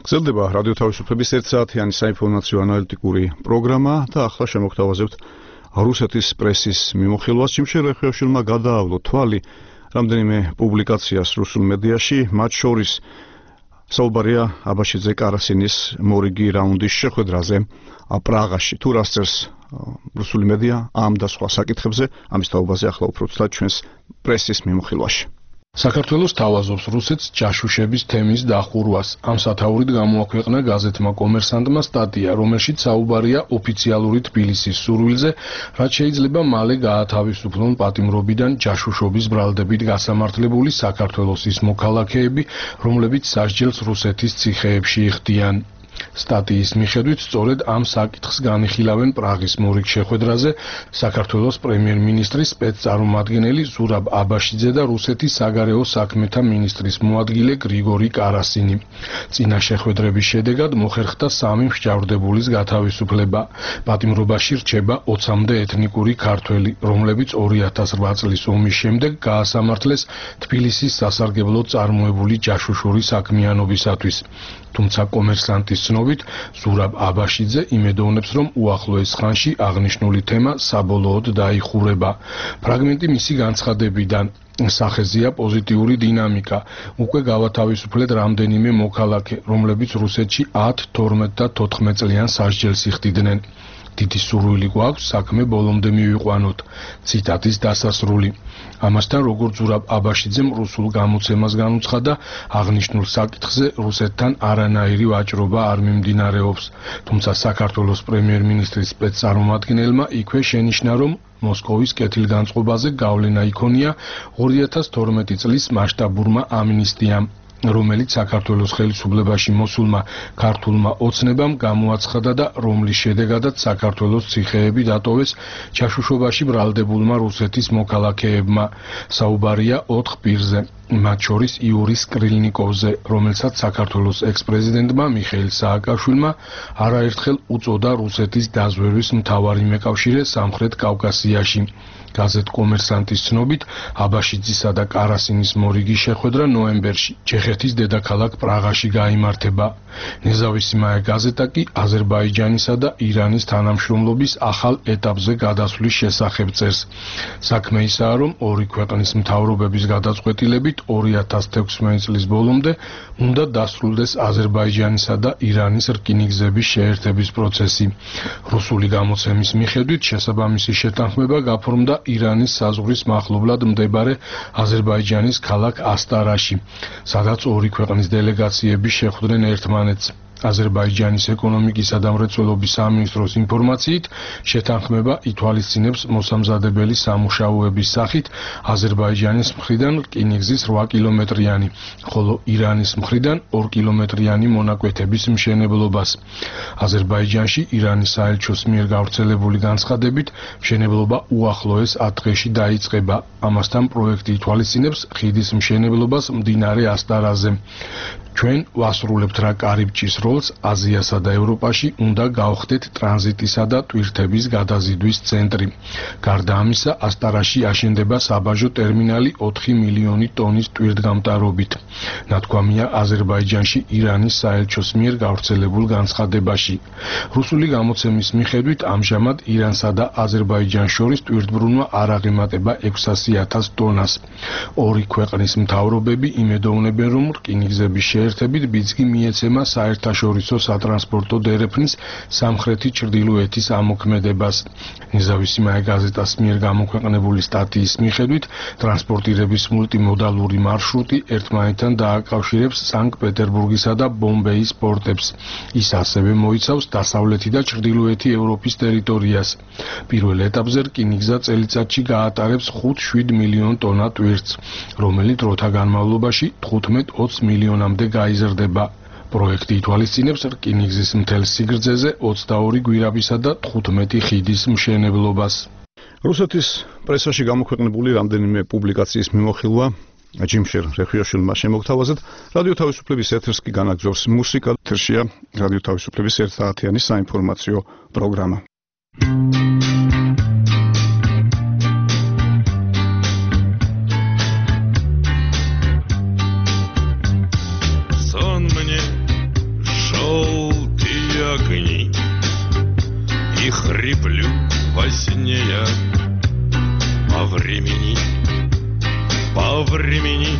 გრძელდება რადიო თავისუფლების ერთ საათიანი საინფორმაციო ანალიტიკური პროგრამა და ახლა შემოგთავაზებთ რუსეთის პრესის მიმოხილვას. ჩიმშერ რეხიაშვილმა გადაავლო თვალი რამდენიმე პუბლიკაციას რუსულ მედიაში, მათ შორის საუბარია აბაშიძე კარასინის მორიგი რაუნდის შეხვედრაზე პრაღაში. თუ რას წერს რუსული მედია ამ და სხვა საკითხებზე, ამის თაობაზე ახლა უფრო ცუდად ჩვენს პრესის მიმოხილვაში. საქართველოს თავაზობს რუსეთს ჯაშუშების თემის დახურვას. ამ სათაურით გამოაქვეყნა გაზეთმა კომერსანტმა სტატია, რომელშიც საუბარია ოფიციალური თბილისის სურვილზე, რაც შეიძლება მალე გაათავისუფლონ პატიმრობიდან ჯაშუშობის ბრალდებით გასამართლებული საქართველოს ის მოქალაქეები, რომლებიც სასჯელს რუსეთის ციხეებში იხდიან. სტატიის მიხედვით სწორედ ამ საკითხს განიხილავენ პრაღის მორიგ შეხვედრაზე საქართველოს პრემიერ-მინისტრის სპეცწარმომადგენელი ზურაბ აბაშიძე და რუსეთის საგარეო საქმეთა მინისტრის მოადგილე გრიგორი კარასინი. წინა შეხვედრების შედეგად მოხერხდა სამი მსჯავრდებულის გათავისუფლება. პატიმრობაში რჩება ოცამდე ეთნიკური ქართველი, რომლებიც ორი ათას რვა წლის ომის შემდეგ გაასამართლეს თბილისის სასარგებლოდ წარმოებული ჯაშუშური საქმიანობისათვის. თუმცა კომერსანტის ცნობით, ზურაბ აბაშიძე იმედოვნებს, რომ უახლოეს ხანში აღნიშნული თემა საბოლოოდ დაიხურება. ფრაგმენტი მისი განცხადებიდან. სახეზეა პოზიტიური დინამიკა. უკვე გავათავისუფლეთ რამდენიმე მოქალაქე, რომლებიც რუსეთში ათ, თორმეტ და თოთხმეტ წლიან სასჯელს იხდიდნენ. დიდი სურვილი გვაქვს საქმე ბოლომდე მივიყვანოთ. ციტატის დასასრული. ამასთან როგორც ზურაბ აბაშიძემ რუსულ გამოცემას განუცხადა, აღნიშნულ საკითხზე რუსეთთან არანაირი ვაჭრობა არ მიმდინარეობს. თუმცა საქართველოს პრემიერ-მინისტრის სპეცწარმომადგენელმა იქვე შენიშნა, რომ მოსკოვის კეთილგანწყობაზე გავლენა იქონია ორი ათას თორმეტი წლის მასშტაბურმა ამინისტიამ, რომელიც საქართველოს ხელისუფლებაში მოსულმა ქართულმა ოცნებამ გამოაცხადა და რომლის შედეგადაც საქართველოს ციხეები დატოვეს ჯაშუშობაში ბრალდებულმა რუსეთის მოქალაქეებმა. საუბარია ოთხ პირზე, მათ შორის იური სკრილნიკოვზე, რომელსაც საქართველოს ექს-პრეზიდენტმა მიხეილ სააკაშვილმა არაერთხელ უწოდა რუსეთის დაზვერვის მთავარი მეკავშირე სამხრეთ კავკასიაში. გაზეთ კომერსანტის ცნობით, აბაშიძისა და კარასინის მორიგი შეხვედრა ნოემბერში ჩეხეთის დედაქალაქ პრაღაში გაიმართება. ნეზავისიმაე გაზეტა კი აზერბაიჯანისა და ირანის თანამშრომლობის ახალ ეტაპზე გადასვლის შესახებ წერს. საქმე ისაა, რომ ორი ქვეყნის მთავრობების გადაწყვეტილებით ორი ათას თექვსმეტი წლის ბოლომდე უნდა დასრულდეს აზერბაიჯანისა და ირანის რკინიგზების შეერთების პროცესი. რუსული გამოცემის მიხედვით შესაბამისი შეთანხმება გაფორმდა ირანის საზღვრის მახლობლად მდებარე აზერბაიჯანის ქალაქ ასტარაში, სადაც ორი ქვეყნის დელეგაციები შეხვდნენ ერთმანეთს. აზერბაიჯანის ეკონომიკისა და მრეწველობის სამინისტროს ინფორმაციით, შეთანხმება ითვალისწინებს მოსამზადებელი სამუშაოების სახით აზერბაიჯანის მხრიდან რკინიგზის რვა კილომეტრიანი, ხოლო ირანის მხრიდან ორ კილომეტრიანი მონაკვეთების მშენებლობას. აზერბაიჯანში ირანის საელჩოს მიერ გავრცელებული განცხადებით, მშენებლობა უახლოეს ათ დღეში დაიწყება. ამასთან პროექტი ითვალისწინებს ხიდის მშენებლობას მდინარე ასტარაზე. ჩვენ ვასრულებთ რა კარიბჭის როლს აზიასა და ევროპაში უნდა გავხდეთ ტრანზიტისა და ტვირთების გადაზიდვის ცენტრი. გარდა ამისა, ასტარაში აშენდება საბაჟო ტერმინალი ოთხი მილიონი ტონის ტვირთგამტარობით. ნათქვამია აზერბაიჯანში ირანის საელჩოს მიერ გავრცელებულ განცხადებაში. რუსული გამოცემის მიხედვით, ამჟამად ირანსა და აზერბაიჯანს შორის ტვირთბრუნვა არ აღემატება ექვსასი ათას ტონას. ორი ქვეყნის მთავრობები იმედოვნებენ, რომ რკინიგზების შეერთებით ბიძგი მიეცემა საერთაშორისო სატრანსპორტო დერეფნის სამხრეთი ჩრდილოეთის ამოქმედებას. ნეზავისიმაე გაზეტას მიერ გამოქვეყნებული სტატიის მიხედვით, ტრანსპორტირების მულტიმოდალური მარშრუტი ერთმანეთთან დააკავშირებს სანქტ-პეტერბურგისა და ბომბეის პორტებს. ის ასევე მოიცავს დასავლეთი და ჩრდილოეთი ევროპის ტერიტორიას. პირველ ეტაპზე რკინიგზა წელიწადში გაატარებს ხუთ შვიდ მილიონ ტონა ტვირთს, რომელიც დროთა განმავლობაში თხუთმეტ ოცდაოც მილიონამდე გაიზრდება. პროექტი ითვალისწინებს რკინიგზის მთელ სიგრძეზე ოცდაორი გვირაბისა და თხუთმეტი ხიდის მშენებლობას. რუსეთის პრესაში გამოქვეყნებული რამდენიმე პუბლიკაციის მიმოხილვა ჯიმშერ რეხიაშვილმა შემოგთავაზეთ. რადიო თავისუფლების ეთერს კი განაგრძობს მუსიკა. ეთერშია რადიო თავისუფლების ერთ საათიანი საინფორმაციო პროგრამა. по времени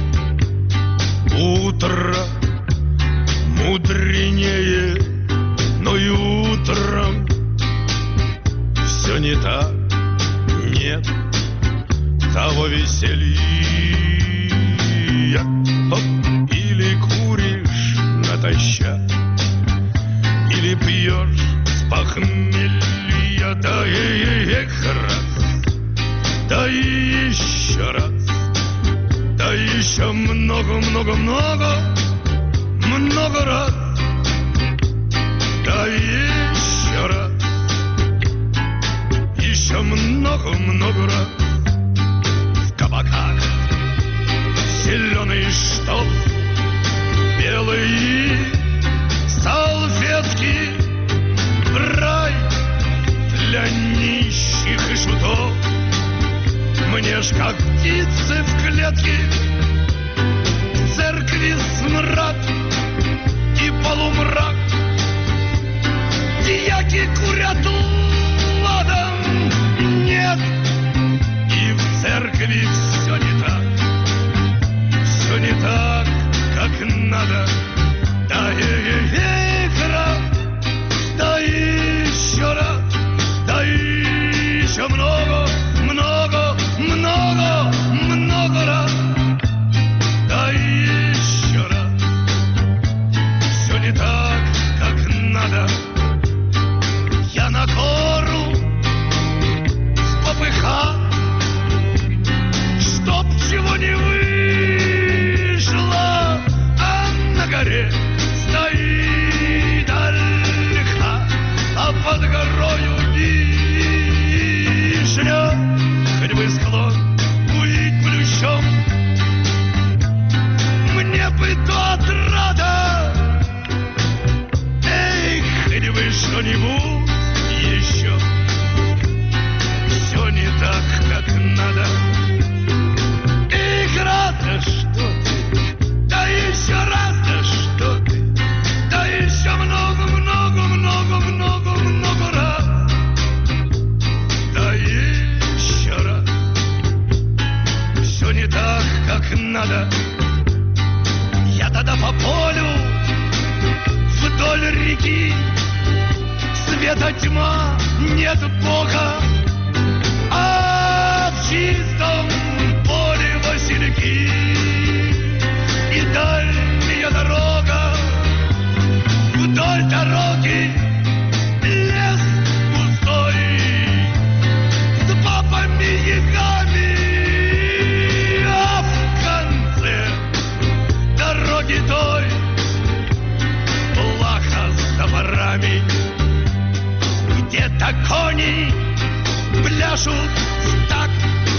утро мудренее, но и утром все не так, нет того веселья. Оп, или куришь натощак, или пьешь с похмелья, да и эх раз, да и еще раз, да еще много-много-много, много раз, да еще раз, еще много-много раз. В кабаках зеленый штоф, белые салфетки, рай для нищих и шутов. Мне ж как птицы в клетке, в церкви смрад и полумрак. Дьяки курят ладом, нет, и в церкви все не так, все не так, как надо. Да эх раз, да еще раз, да еще много, много, много, много раз, да еще раз, все не так, как надо. Я на гору в попыхах, чтоб чего не вышло, а на горе стоит ольха, а под горою вишня. Хоть бы склон курить плющом, мне бы то отрада. Эй, хоть бы что-нибудь еще, все не так, как надо. Эх, раз, да что ты, да еще раз, да что ты, да еще много, много, много, много, много раз, да еще раз, все не так, как надо. Я тогда по полю вдоль реки, света тьма, нет Бога, а в чистом поле васильки и дальняя дорога. Вдоль дороги лес густой с бабами-ягами, а в конце дороги той плаха с топорами. Где-то кони пляшут в такт,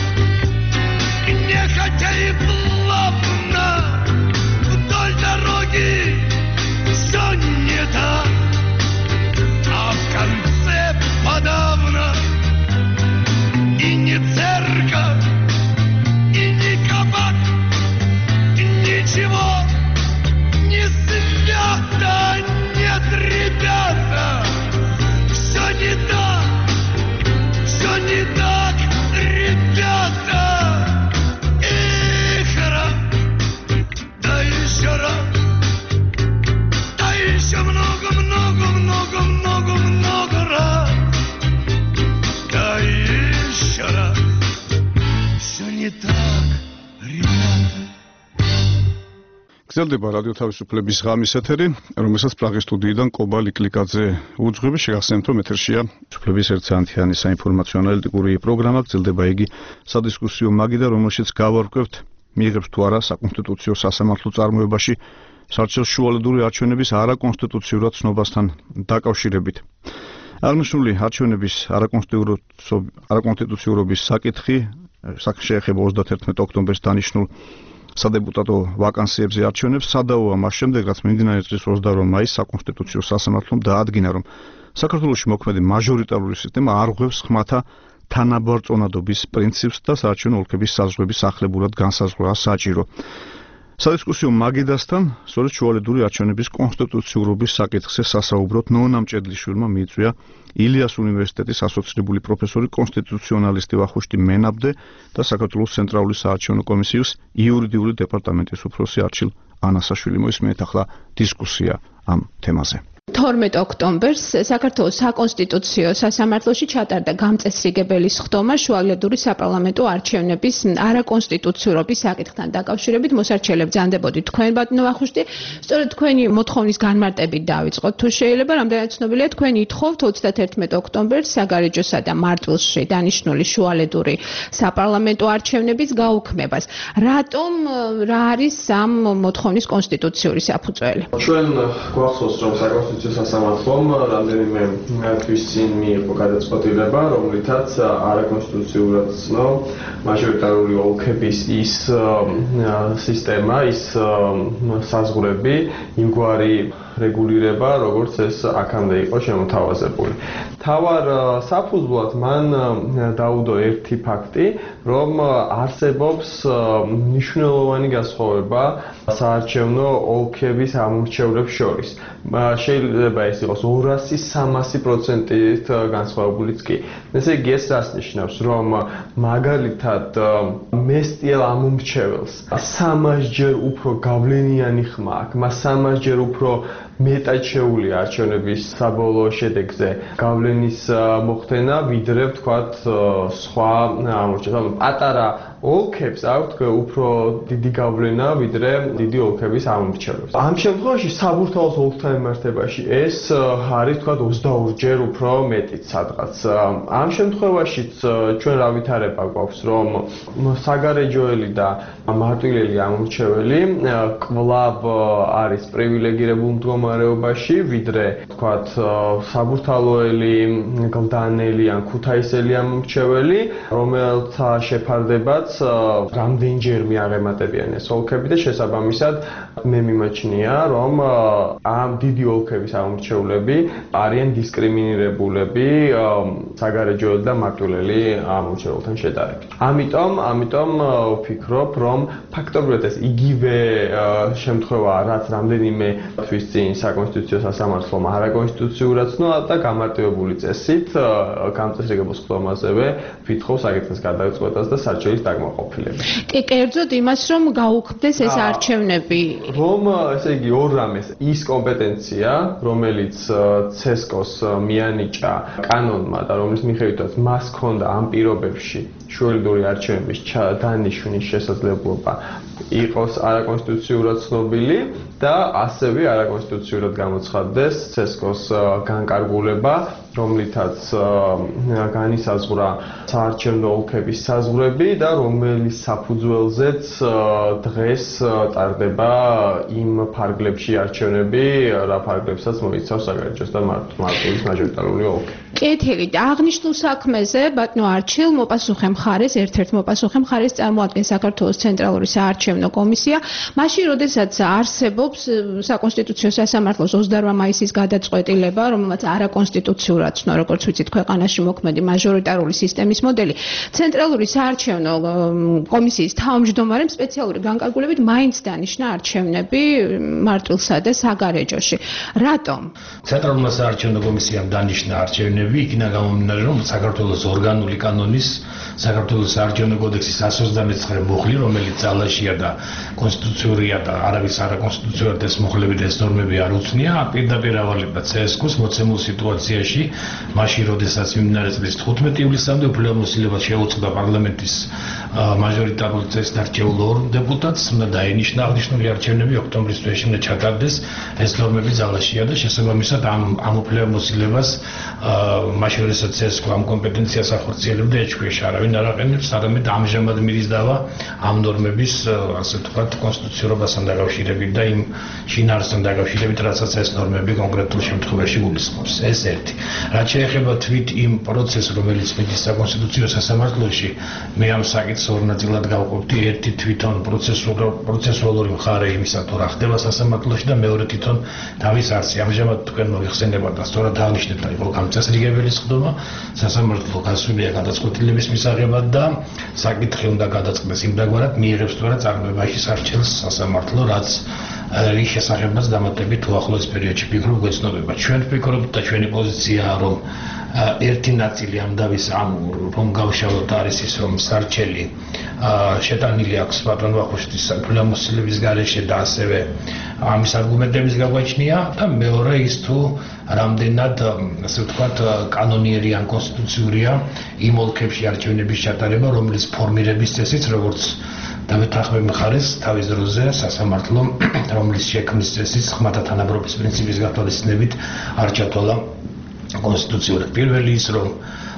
нехотя и плавно. Вдоль дороги все не так, а в конце подавно и не церковь, и не кабак, и ничего не свято. Нет, ребята, все не так, все не так, ребята. Эх, раз, да еще раз, да еще много, много, много, много, много раз, да еще раз, все не так, ребята. გრძელდება რადიო თავისუფლების ღამის ეთერი, რომელსაც პრაღის სტუდიიდან კობა ლიკლიკაძე უძღვები. შეგახსენებთ, რომ ეთერშია თავისუფლების ერთსაათიანი საინფორმაციო ანალიტიკური პროგრამა. გრძელდება იგი სადისკუსიო მაგიდა, რომელშიც გავარკვევთ მიიღებს თუ არა საკონსტიტუციო სასამართლო წარმოებაში საარჩევნო შუალედური არჩევნების არაკონსტიტუციურად ცნობასთან დაკავშირებით. აღნიშნული არჩევნების არაკონსტიტუციურობის საკითხი შეეხება ოცდაათერთმეტ ოქტომბერს დანიშნულ სადეპუტატო ვაკანსიებზე არჩევნებს. სადავოა მას შემდეგ, რაც მიმდინარე წლის ოცდაორ მაისს საკონსტიტუციო სასამართლომ დაადგინა, რომ საქართველოში მოქმედი მაჟორიტარული სისტემა არ ღვევს ხმათა თანაბორწონადობის პრინციპს და საარჩევნო ოლქების საზღვრების ახლებურად განსაზღვრა საჭირო. სადისკუსიო მაგიდასთან სწორედ შუალედური არჩევნების კონსტიტუციურობის საკითხზე სასაუბროდ ნონა მჭედლიშვილმა მიიწვია ილიას უნივერსიტეტის ასოცირებული პროფესორი კონსტიტუციონალისტი ვახუშტი მენაბდე და საქართველოს ცენტრალური საარჩევნო კომისიის იურიდიული დეპარტამენტის უფროსი არჩილ ანასაშვილი. მოისმენთ ახლა დისკუსია ამ თემაზე. თორმეტ ოქტომბერს საქართველოს საკონსტიტუციო სასამართლოში ჩატარდა გამწესრიგებელი სხდომა შუალედური საპარლამენტო არჩევნების არაკონსტიტუციურობის საკითხთან დაკავშირებით. მოსარჩელებ ბრძანდებოდით თქვენ ბატონო ვახუშტი, სწორედ თქვენი მოთხოვნის განმარტებით დავიწყოთ. თუ შეიძლება, რამდენად ცნობილია, თქვენ ითხოვთ ოცდათერთმეტ ოქტომბერს საგარეჯოსა და მარტვილში დანიშნული შუალედური საპარლამენტო არჩევნების გაუქმებას. რატომ რა არის ამ მოთხოვნის კონსტიტუციური საფუძველი? ჩვენ გვახსოვს, რომ საკონსტიტუციო სასამართლომ რამდენიმე თვის წინ მიიღო გადაწყვეტილება, რომლითაც არაკონსტიტუციურად ცნო მაჟორიტარული ოლქების ის სისტემა, ის საზღვრები, იმგვარი რეგულირება, როგორც ეს აქამდე იყო შემოთავაზებული. თავარ საფუძვლად მან დაუდო ერთი ფაქტი, რომ არსებობს მნიშვნელოვანი განსხვავება საარჩევნო ოლქების ამორჩევლებს შორის. შეიძლება ეს იყოს ორასი სამასი პროცენტით განსხვავებულიც კი. ესე იგი ეს რას ნიშნავს, რომ მაგალითად მესტიელ ამომრჩეველს სამასჯერ უფრო გავლენიანი ხმა აქვს, მას სამასჯერ უფრო მეტად შეუძლია არჩევნების საბოლოო შედეგზე გავლენის მოხდენა, ვიდრე ვთქვათ სხვა ამორჩევლებს. პატარა ოლქებს აქვთ უფრო დიდი გავლენა, ვიდრე დიდი ოლქების ამორჩევლებს. ამ შემთხვევაში საბურთალოს ოლქთან მიმართებაში ეს არის ვთქვათ ოცდაორჯერ უფრო მეტიც სადღაც. ამ შემთხვევაშიც ჩვენ რა ვითარება გვაქვს, რომ საგარეჯოელი და მარტვილელი ამორჩეველი კვლავ არის პრივილეგირებულ მდგომარეობაში, ვიდრე ვთქვათ საბურთალოელი, გლდანელი ან ქუთაისელი ამორჩეველი, რომელთა შეფარდებაც რამდენჯერ მიაღემატებიან ეს ოლქები და შესაბამისად მე მიმაჩნია, რომ ამ დიდი ოლქების ამორჩევლები არიან დისკრიმინირებულები საგარეჯოელი და მარტვილელი ამორჩეველთან შედარებით. ამიტომ, ამიტომ ვფიქრობ, რომ ფაქტობრივად ეს იგივე შემთხვევაა, რაც რამდენიმე თვის წინ საკონსტიტუციო სასამართლომ არაკონსტიტუციურად ცნო და გამარტივებული წესით გამწესრიგებულ სხდომაზევე ვითხოვ საკითხის გადაწყვეტას და სარჩელის დაკმაყოფილებას. კი, კერძოდ იმას, რომ გაუქმდეს ეს არჩევნები. რომ ესე იგი ორ რამეს ის კომპეტენცია, რომელიც ცესკოს მიანიჭა კანონმა და რომლის მიხედვითაც მას ჰქონდა ამ პირობებში შუალედური არჩევნების დანიშვნის შესაძლებლობა იყოს არაკონსტიტუციურად ცნობილი და ასევე არაკონსტიტუციურად გამოცხადდეს ცესკოს განკარგულება, რომლითაც განისაზღვრა საარჩევნო ოლქების საზღვრები და რომლის საფუძველზეც დღეს ტარდება იმ ფარგლებში არჩევნები, რა ფარგლებსაც მოიცავს საგარეჯოს და მარტვილის მაჟორიტარული ოლქი. კეთილი. აღნიშნულ საქმეზე ბატონო არჩილ მოპასუხე მხარეს, ერთ-ერთ მოპასუხე მხარეს წარმოადგენს საქართველოს ცენტრალური საარჩევნო კომისია. მაშინ, როდესაც არსებობს საკონსტიტუციო სასამართლოს ოცდაორი მაისის გადაწყვეტილება, რომელმაც არაკონსტიტუციურად ცნო, როგორც ვიცით, ქვეყანაში მოქმედი მაჟორიტარული სისტემის მოდელი, ცენტრალური საარჩევნო კომისიის თავმჯდომარემ სპეციალური განკარგულებით მაინც დანიშნა არჩევნები მარტვილსა და საგარეჯოში. რატომ? ცენტრალურმა საარჩევნო კომისიამ დანიშნა არჩევნები იქნა გამომდინარე, რომ საქართველოს ორგანული კანონის საქართველოს საარჩევნო კოდექსის εκατს ოცდამეცხრე მუხლი, რომელიც ძალაშია და კონსტიტუციურია და არავის არაკონსტიტუციურად ეს მუხლები და ეს ნორმები არ უცნია, პირდაპირ ავალებდა ცესკოს მოცემულ სიტუაციაში, მაშინ როდესაც მიმდინარე წლის თხუთმეტი ივლისამდე უფლებამოსილებას შეუწყდა პარლამენტის მაჟორიტარული წესით არჩეულ ორ დეპუტატს, უნდა დაენიშნა აღნიშნული არჩევნები ოქტომბრის თვეში უნდა ჩატარდეს, ეს ნორმები ძალაშია და შესაბამისად ამ ამ უფლებამოსილებას მაშინ როდესაც ცესკო ამ კომპეტენციას ახორციელებდა ეჭქვეშ არავინ არ აყენებს, არამედ ამჟამად მიდის-დავა ამ ნორმების ასე ვთქვათ კონსტიტუციურობასთან დაკავშირებით და იმ შინაარსთან დაკავშირებით, რასაც ეს ნორმები კონკრეტულ შემთხვევაში გულისხმობს. ეს ერთი. რაც შეეხება თვით იმ პროცესს, რომელიც მიდის საკონსტიტუციო სასამართლოში, მე ამ საკითხს ორ ნაწილად გავყოფდი. ერთი თვითონ პროცესუალური მხარე იმისა, თუ რა ხდება სასამართლოში და მეორე თვითონ თავის არსი. ამჟამად თქვენ მოიხსენებათ და სწორად აღნიშნეთ, იყო გამწესრიგებელი სხდომა სასამართლო გასულია გადაწყვეტილების მისაღებად და საკითხი უნდა გადაწყდეს იმდაგვარად, მიიღებს თუ არა წარმოებაში სარჩელს სასამართლო, რაც რის შესახებაც დამატებით უახლოეს პერიოდში ფიქრობ გვეცნობება. ჩვენ ვფიქრობთ და ჩვენი პოზიციაა, რომ ერთი ნაწილი ამ დავის ამ რომ გავშალოთ არის ის, რომ სარჩელი შეტანილი აქვს ბატონ ვახუშტის საფუძვლამოსილების გარეშე და ასევე ამის არგუმენტების გაგვაჩნია და მეორე ის თუ რამდენად ასე ვთქვათ კანონიერი ან კონსტიტუციურია იმ ოლქებში არჩევნების ჩატარება, რომელიც ფორმირების წესით როგორც დავით ახმები მხარეს თავის დროზე სასამართლომ, რომლის შექმნის წესით ხმათა თანაბრობის პრინციპის გათვალისწინებით არ ჩათვალა კონსტიტუციურად. პირველი ის, რომ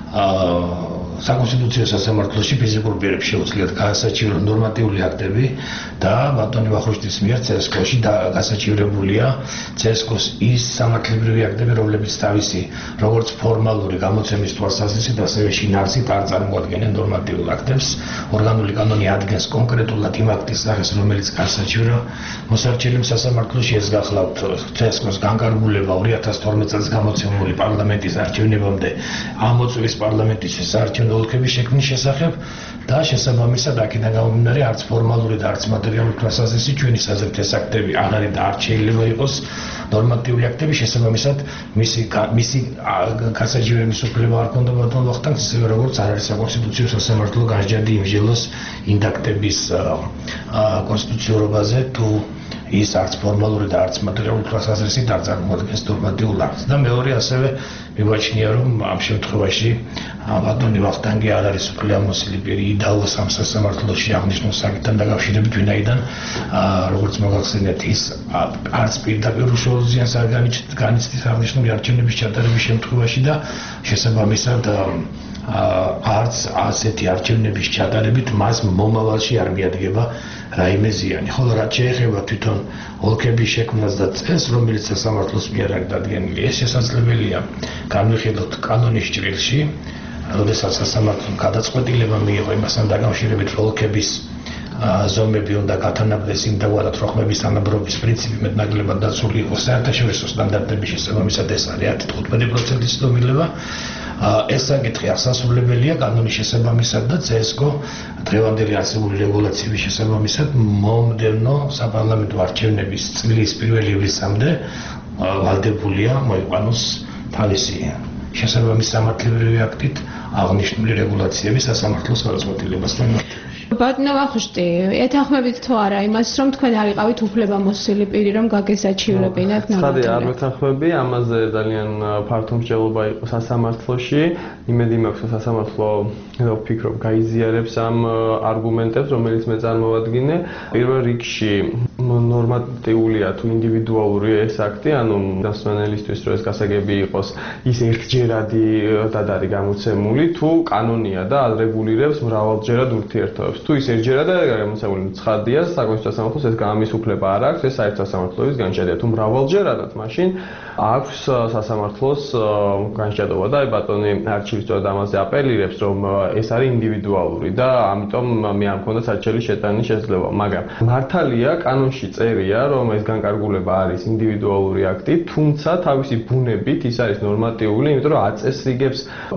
საკონსტიტუციო სასამართლოში ფიზიკურ პირებს შეუძლიათ გაასაჩივრონ ნორმატიული აქტები და ბატონი ვახუშტის მიერ ცესკოში გასაჩივრებულია ცესკოს ის სამართლებრივი აქტები, რომლებიც თავისი როგორც ფორმალური გამოცემის თვალსაზრისით, ასევე შინაარსით არ წარმოადგენენ ნორმატიულ აქტებს. ორგანული კანონი ადგენს კონკრეტულად იმ აქტის სახეს, რომელიც გასაჩივრა მოსარჩელიმ სასამართლოში. ეს გახლავთ ცესკოს განკარგულება ორი ათას თორმეტ წელს გამოცემული პარლამენტის არჩევნებამდე ამ მოწვევის პარლამენტის საარჩევნო ოლქების შექმნის შესახებ და შესაბამისად აქედან გამომდინარე არც ფორმალური და არც მატერიალური თვალსაზრისით ჩვენი საზრით ეს აქტები არ არის და არ შეიძლება იყოს ნორმატიული აქტები. შესაბამისად მისი მისი გასაჩივრების უფლება არ ქონდა ბატონ ვახტანგს, ისევე როგორც არ არის საკონსტიტუციო სასამართლო განსჯადი იმჟელოს იმ აქტების კონსტიტუციურობაზე თუ ის არც ფორმალური და არც მატერიალური თვალსაზრისით არ წარმოადგენს ნორმატიულ აქტს. და მეორე ასევე მივაჩნია, რომ ამ შემთხვევაში ბატონი ვახტანგი არ არის უფლებამოსილი პირი იდაოს ამ სასამართლოში აღნიშნულ საკითხთან დაკავშირებით, ვინაიდან როგორც მოგახსენეთ, ის არც პირდაპირ უშუალო ზიანს არ განიცდის აღნიშნული არჩევნების ჩატარების შემთხვევაში და შესაბამისად არც ასეთი არჩევნების ჩატარებით მას მომავალში არ მიადგება რაიმე ზიანი. ხოლო რაც შეეხება თვითონ ოლქების შექმნას და წესს, რომელიც სასამართლოს მიერ არის დადგენილი, ეს შესაძლებელია განვიხილოთ კანონის ჭრილში, როდესაც სასამართლომ გადაწყვეტილება მიიღო იმასთან დაკავშირებით, რომ ოლქების ზომები უნდა გათანაბრდეს იმდაგვარად, რომ ხმების თანაბრობის პრინციპი მეტნაკლებად დაცული იყოს საერთაშორისო სტანდარტების შესაბამისად, ეს არის ათი თხუთმეტი პროცენტის ცდომილება. ეს საკითხი ასასრულებელია კანონის შესაბამისად და ცესკო დღევანდელი არსებული რეგულაციების შესაბამისად მომდევნო საპარლამენტო არჩევნების წლის პირველი ივლისამდე ვალდებულია მოიყვანოს თავისი შესაბამის სამართლებრივი აქტით აღნიშნული რეგულაციები სასამართლოს გადაწყვეტილებასთან. ბატონო ვახუშტი, ეთანხმებით თუ არა იმას, რომ თქვენ არიყავით უფლებამოსილი პირი, რომ გაგესაჩივრებინათ ნორმატიული? ცხადია, არ ვეთანხმები, ამაზე ძალიან ფართო მსჯელობა იყო სასამართლოში. იმედი მაქვს, რომ სასამართლო ვფიქრობ გაიზიარებს ამ არგუმენტებს, რომელიც მე წარმოვადგინე. პირველ რიგში ნორმატიულია თუ ინდივიდუალური ეს აქტი, ანუ დასვენელისთვის რომ ეს გასაგები იყოს, ის ერთჯერადი და არის გამოცემული, თუ კანონია და რეგულირებს მრავალჯერად ურთიერთობებს. თუ ის ერთჯერადად არის გამოცემული, ცხადია, საკონსტიტუციო სასამართლოს ეს გამის უფლება არ აქვს, ეს საერთო სასამართლოების განჭადია. თუ მრავალჯერადად, მაშინ აქვს სასამართლოს განჭადობა და ბატონი არჩილის წოდად ამაზე აპელირებს, რომ ეს არის ინდივიდუალური და ამიტომ მე არ მქონდა საჩელის შეტანის შესაძლებლობა. მაგრამ მართალია, კანონში წერია, რომ ეს განკარგულება არის ინდივიდუალური აქტი, თუმცა თავისი ბუნებით ის არის ნორმატიული, იმიტომ რომ აწესრიგებს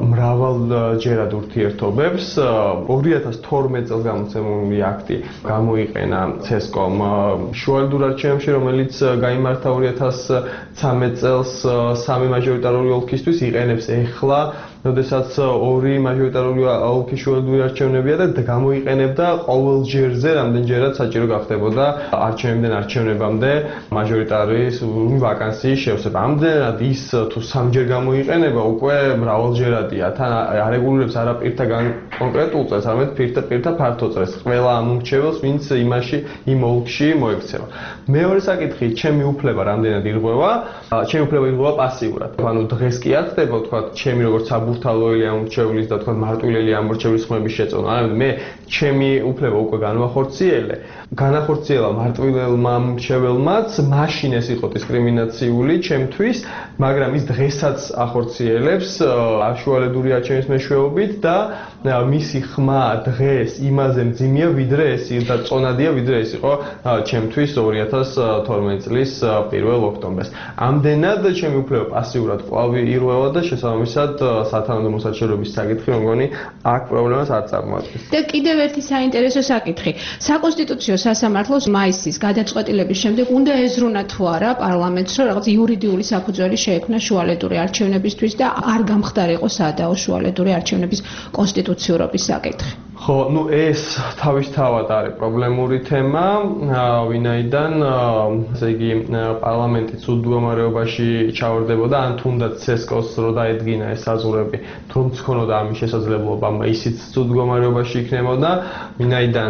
მრავალჯერად ურთიერთობებს. ორი ათას თორმეტ წელს გამოცემული აქტი გამოიყენა ცესკომ შუალედურ არჩევნებში, რომელიც გაიმართა ორი ათას ცხრამეტ წელს სამი მაჟორიტარული ოლქისთვის, იყენებს ეხლა, როდესაც ორი მაჟორიტარული ოლქის შუალედური არჩევნებია და გამოიყენებდა ყოველ ჯერზე, რამდენჯერად საჭირო გახდებოდა არჩევნებიდან არჩევნებამდე მაჟორიტარის ვაკანსიის შევსება. ამდენად ის თუ სამჯერ გამოიყენება, უკვე მრავალჯერადია. თან არეგულირებს არა პირთა კონკრეტულ წესს, არამედ პირთა პირთა ფართო წესს. ყველა ამ უმრჩეველს, ვინც იმაში იმ ოლქში მოექცევა. მეორე საკითხი, ჩემი უფლება რამდენად ირღვევა? ჩემი უფლება ირღვევა პასიურად. ანუ დღეს კი არ ხდება, თქვა, ჩემი როგორც საბურთალო საბურთალოელი ამორჩევლის და თქვა მარტვილელი ამორჩევლის ხმების შეწონა. ანუ მე ჩემი უფლება უკვე განვახორციელე. განახორციელა მარტვილელმა ამორჩეველმაც, მაშინ ეს იყო დისკრიმინაციული ჩემთვის, მაგრამ ის დღესაც ახორციელებს აშუალედური არჩევის მეშვეობით და მისი ხმა დღეს იმაზე მძიმეა, ვიდრე ეს და წონადია, ვიდრე ეს იყო ჩემთვის ორი ათას თორმეტი წლის პირველ ოქტომბერს. ამდენად ჩემი უფლება პასიურად კვლავ ირღვევა და შესაბამისად სათანადო მოსაჩერების საკითხი მგონი აქ პრობლემას არ წარმოადგენს. და კიდევ ერთი საინტერესო საკითხი. საკონსტიტუციო სასამართლოს მაისის გადაწყვეტილების შემდეგ უნდა ეზრუნა თუ არა პარლამენტს, რომ რაღაც იურიდიული საფუძველი შეექმნა შუალედური არჩევნებისთვის და არ გამხდარიყო სადაო შუალედური არჩევნების კონსტიტუციურობის საკითხი. ხო, ну ეს თავისთავად არის პრობლემური თემა, ვინაიდან ესე იგი პარლამენტი ცუდ მდგომარეობაში ჩავარდებოდა, ან თუნდაც ცესკოს რო დაედგინა ეს საზღურები, თუმც ქონოდა ამის შესაძლებლობა, ისიც ცუდ მდგომარეობაში იქნებოდა, ვინაიდან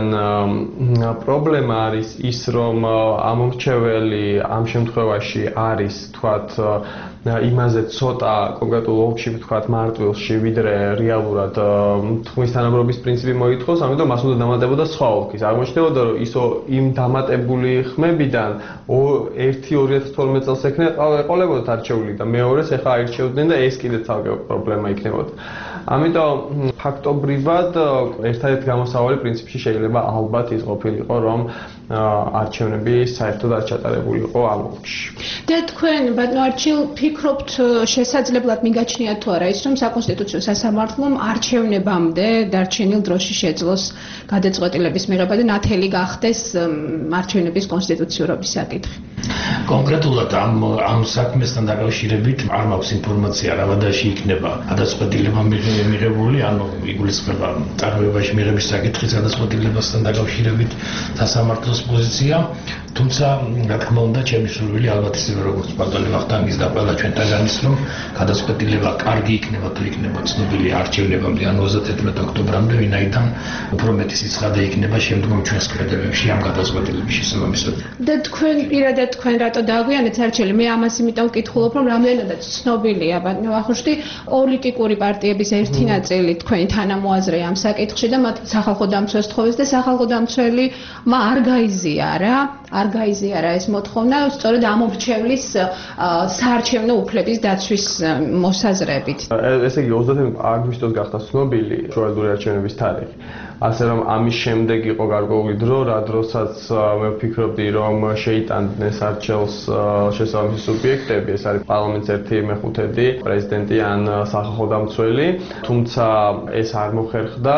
პრობლემა არის ის, რომ ამორჩეველი ამ შემთხვევაში არის, თქვათ, იმაზე ცოტა კონკრეტულ ოლქში, თქვათ, მარტვილში, ვიდრე რეალურად თქმის თანაბრობის პრინციპი მოითხოვს, ამიტომ მას უნდა დამატებოდა სხვა ოლქის. აღმოჩნდებოდა, რომ ის იმ დამატებული ხმებიდან ერთი ორი ათას თორმეტი წელს ეყოლებოდათ არჩეული და მეორეს ეხლა აირჩევდნენ და ეს კიდე ცალკე პრობლემა იქნებოდა. ამიტომ ფაქტობრივად ერთადერთი გამოსავალი პრინციპში შეიძლება ალბათ ის ყოფილიყო, რომ არჩევნები საერთოდ არ ჩატარებულიყო ამ ოლქში. და თქვენ, ბატონო არჩილ, ფიქრობთ შესაძლებლად მიგაჩნიათ თუ არა ის, რომ საკონსტიტუციო სასამართლომ არჩევნებამდე დარჩენილ დროში შეძლოს გადაწყვეტილების მიღება და ნათელი გახდეს არჩევნების კონსტიტუციურობის საკითხი? კონკრეტულად ამ ამ საქმესთან დაკავშირებით არ მაქვს ინფორმაცია, რა ვადაში იქნება გადაწყვეტილება მიღებული, ანუ იგულისხმება წარმოებაში მიღების საკითხის გადაწყვეტილებასთან დაკავშირებით სასამართლოს პოზიცია. თუმცა, რა თქმა უნდა, ჩემი სურვილი ალბათ ისევე როგორც ბატონი ვახტანგის და ყველა ჩვენთაგანის, რომ გადაწყვეტილება კარგი იქნება თუ იქნება ცნობილი არჩევნებამდე, ანუ ოცდათერთმეტი ოქტომბრამდე, ვინაიდან უფრო მეტი სიცხადე იქნება შემდგომ ჩვენს ქმედებებში ამ გადაწყვეტილების შესაბამისად. და თქვენ პირადად თქვენ რატო დააგვიანეთ არჩელი? მე ამას იმიტომ ვკითხულობ, რომ რამდენადაც ცნობილია, ბატონო ვახუშტი, პოლიტიკური პარტიების ერთი ნაწილი თქვენი თანამოაზრე ამ საკითხში და მათ სახალხო დამცველს თხოვეს და სახალხო დამცველი მა არ გაიზიარა, არ გაიზიარა ეს მოთხოვნა, სწორედ ამორჩევლის საარჩევნო უფლების დაცვის მოსაზრებით. ესე იგი ოცდათერთმეტი აგვისტოს გახდა ცნობილი შუალედური არჩევნების თარიღი. ასე რომ ამის შემდეგ იყო გარკვეული დრო, რა დროსაც მე ვფიქრობდი, რომ შეიტანდნენ არჩევნს შესაბამისი სუბიექტები, ეს არის პარლამენტის ერთი მეხუთედი, პრეზიდენტი ან სახალხო დამცველი, თუმცა ეს არ მოხერხდა,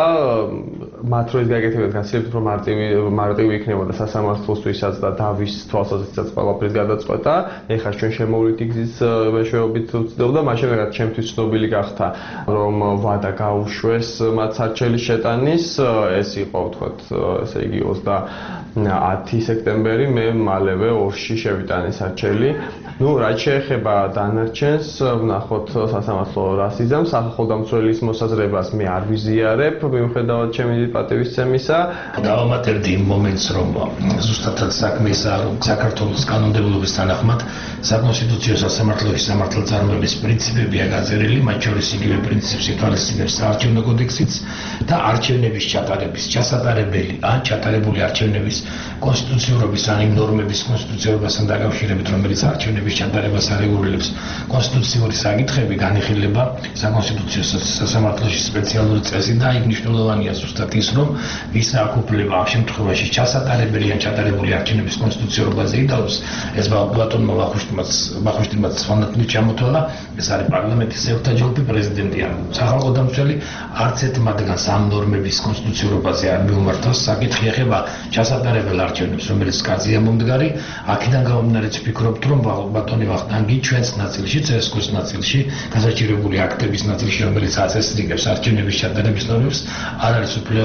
მათ რო ეს გაიგეთებათ გასაგებად, რომ მარტივი მარტივი იქნებოდა სასამართლოსთვისაც და დავის თვალსაზრისითაც ყველაფრის გადაწყვეტა, ეხლა ჩვენ შემოვლით გზის მეშვეობით ვწდევდა, მაშინ რაღაც ჩემთვის ცნობილი გახდა, რომ ვადა გაუშვეს მათ არჩელის შეტანის, ეს იყო, ვთქვათ, ესე იგი ოცდაათი სექტემბერი, მე მალევე ორში შევიტანეს არჩელი. ნუ, რაც შეეხება დანარჩენს, ვნახოთ სასამართლო რას იძამს, სახალხო დამცველის მოსაზრებას მე არ ვიზიარებ, მიუხედავად ჩემი პატივისცემისა. დავამატებდი იმ მომენტს, რომ ზუსტად საქმე ისაა, რომ საქართველოს კანონმდებლობის თანახმად საკონსტიტუციო სასამართლოში სამართალწარმოების პრინციპებია გაწერილი, მათ შორის იგივე პრინციპს ითვალისწინებს საარჩევნო კოდექსიც და არჩევნების ჩატარების, ჩასატარებელი ან ჩატარებული არჩევნების კონსტიტუციურობის ან იმ ნორმების კონსტიტუციურობასთან დაკავშირებით, რომელიც არჩევნების ჩატარებას არეგულირებს, კონსტიტუციური საკითხები განიხილება საკონსტიტუციო სასამართლოში სპეციალური წესი და იქ მნიშვნელოვანია ზუსტად ის, რომ ვის აქვს უფლება ამ შემთხვევაში ჩასატარებელი ან ჩატარებული არჩევნების კონსტიტუციურობაზე იდალოს, ეს ბატონმა ვახუშტიმაც ვახუშტიმაც ხანდახან ჩამოთვალა, ეს არის პარლამენტის ერთთა ჯგუფი, პრეზიდენტი ან სახალხო დამცველი, არც ერთ მათგანს ამ ნორმების კონსტიტუციურობაზე არ მიუმართავს საკითხი ეხება ჩასატარებელ არჩევნებს, რომელიც კაცია მომდგარი, აქედან გამომდინარე ვფიქრობთ, რომ ბატონი ვახტანგი ჩვენს ნაწილში, წესკოს ნაწილში, გასაჭირებელი აქტების ნაწილში, რომელიც აწესრიგებს არჩევნების ჩატარების ნორმებს, არ არის უფლება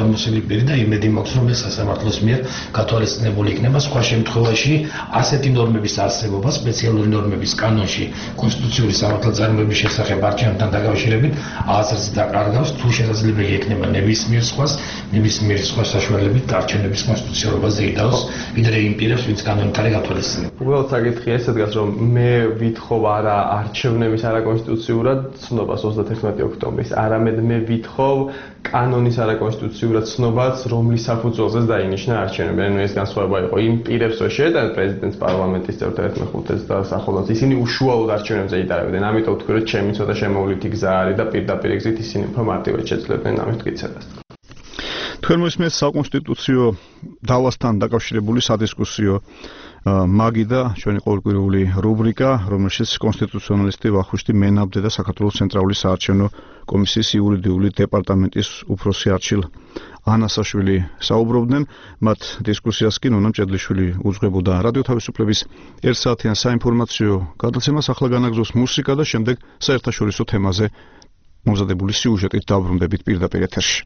ძალმოსილი პირი და იმედი მაქვს რომ ეს სასამართლოს მიერ გათვალისწინებული იქნება სხვა შემთხვევაში ასეთი ნორმების არსებობა სპეციალური ნორმების კანონში კონსტიტუციური სამართალდამცავების შესახებ არჩევნებთან დაკავშირებით აზრს დაკარგავს თუ შესაძლებელი იქნება ნებისმიერ სხვას ნებისმიერ სხვა საშუალებით არჩევნების კონსტიტუციურობაზე იდაოს ვიდრე იმ პირებს ვინც კანონით არის გათვალისწინებული. უბრალოდ საკითხი ესე დგას რომ მე ვითხოვ არა არჩევნების არაკონსტიტუციურად ცნობას ოცდათერთმეტი ოქტომბრის არამედ მე ვითხოვ კანონის არაკონსტიტუციურად ცნობას რომლის საფუძველზეც დაინიშნა არჩევნები. ანუ ეს განსხვავება იყო იმ პირებს რო შეეტანათ პრეზიდენტს პარლამენტის წევრთა ერთმეხუთეს და სახელმწიფოს ისინი უშუალოდ არჩევნებზე იტარებდნენ. ამიტომ ვთქვი რომ ჩემი ცოტა შემოვლითი გზა არის და პირდაპირ გზით ისინი უფრო მარტივად შეძლებდნენ ამის მტკიცებას. თქვენ მოსმენთ საკონსტიტუციო დავასთან დაკავშირებული სადისკუსიო მაგი და ჩვენი ყოველკვირეული რუბრიკა, რომელშიც კონსტიტუციონალისტი ვახუშტი მენაბდე და საქართველოს ცენტრალური საარჩევნო კომისიის იურიდიული დეპარტამენტის უფროსი არჩილ ანასაშვილი საუბრობდნენ. მათ დისკუსიას კი ნონა მჭედლიშვილი უძღვებოდა. რადიო თავისუფლების ერთ საათიან საინფორმაციო გადაცემას ახლა განაგზავს მუსიკა და შემდეგ საერთაშორისო თემაზე მომზადებული სიუჟეტით დავბრუნდებით პირდაპირ ეთერში.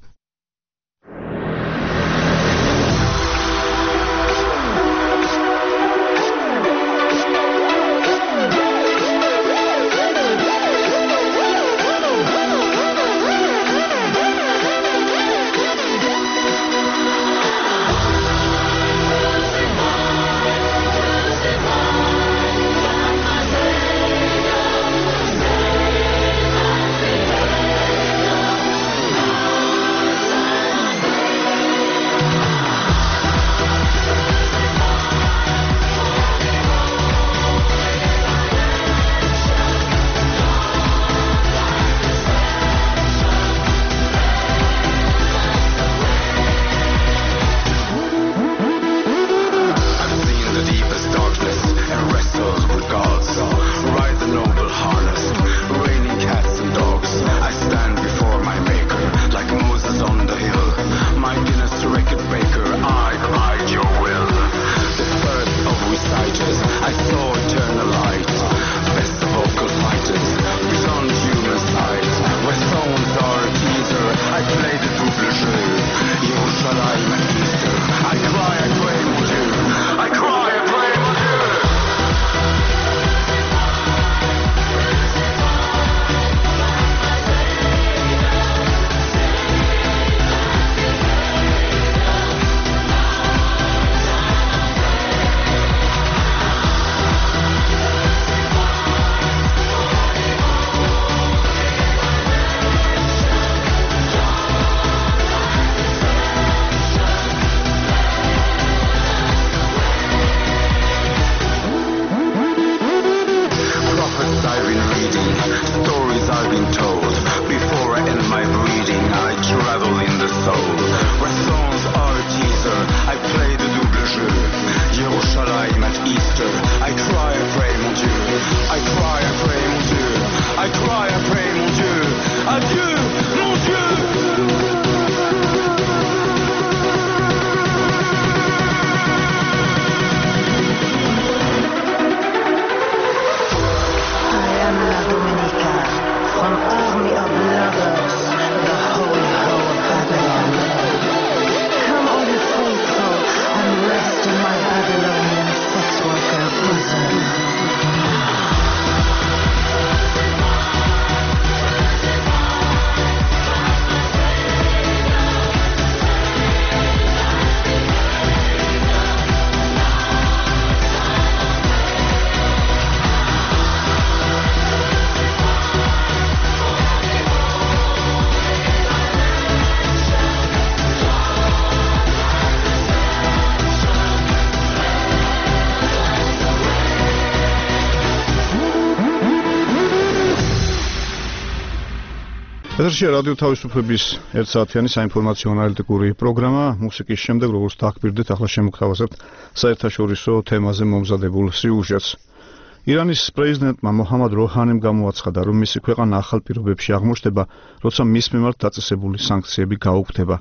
ეთერში რადიო თავისუფლების ერთ საათიანი საინფორმაციო ანალიტიკური პროგრამა. მუსიკის შემდეგ, როგორც დაგკვირდით, ახლა შემოგთავაზებთ საერთაშორისო თემაზე მომზადებულ სიუჟეტს. ირანის პრეზიდენტმა მოჰამად როჰანიმ გამოაცხადა, რომ მისი ქვეყანა ახალ პირობებში აღმოჩნდება, როცა მის მიმართ დაწესებული სანქციები გაუქმდება.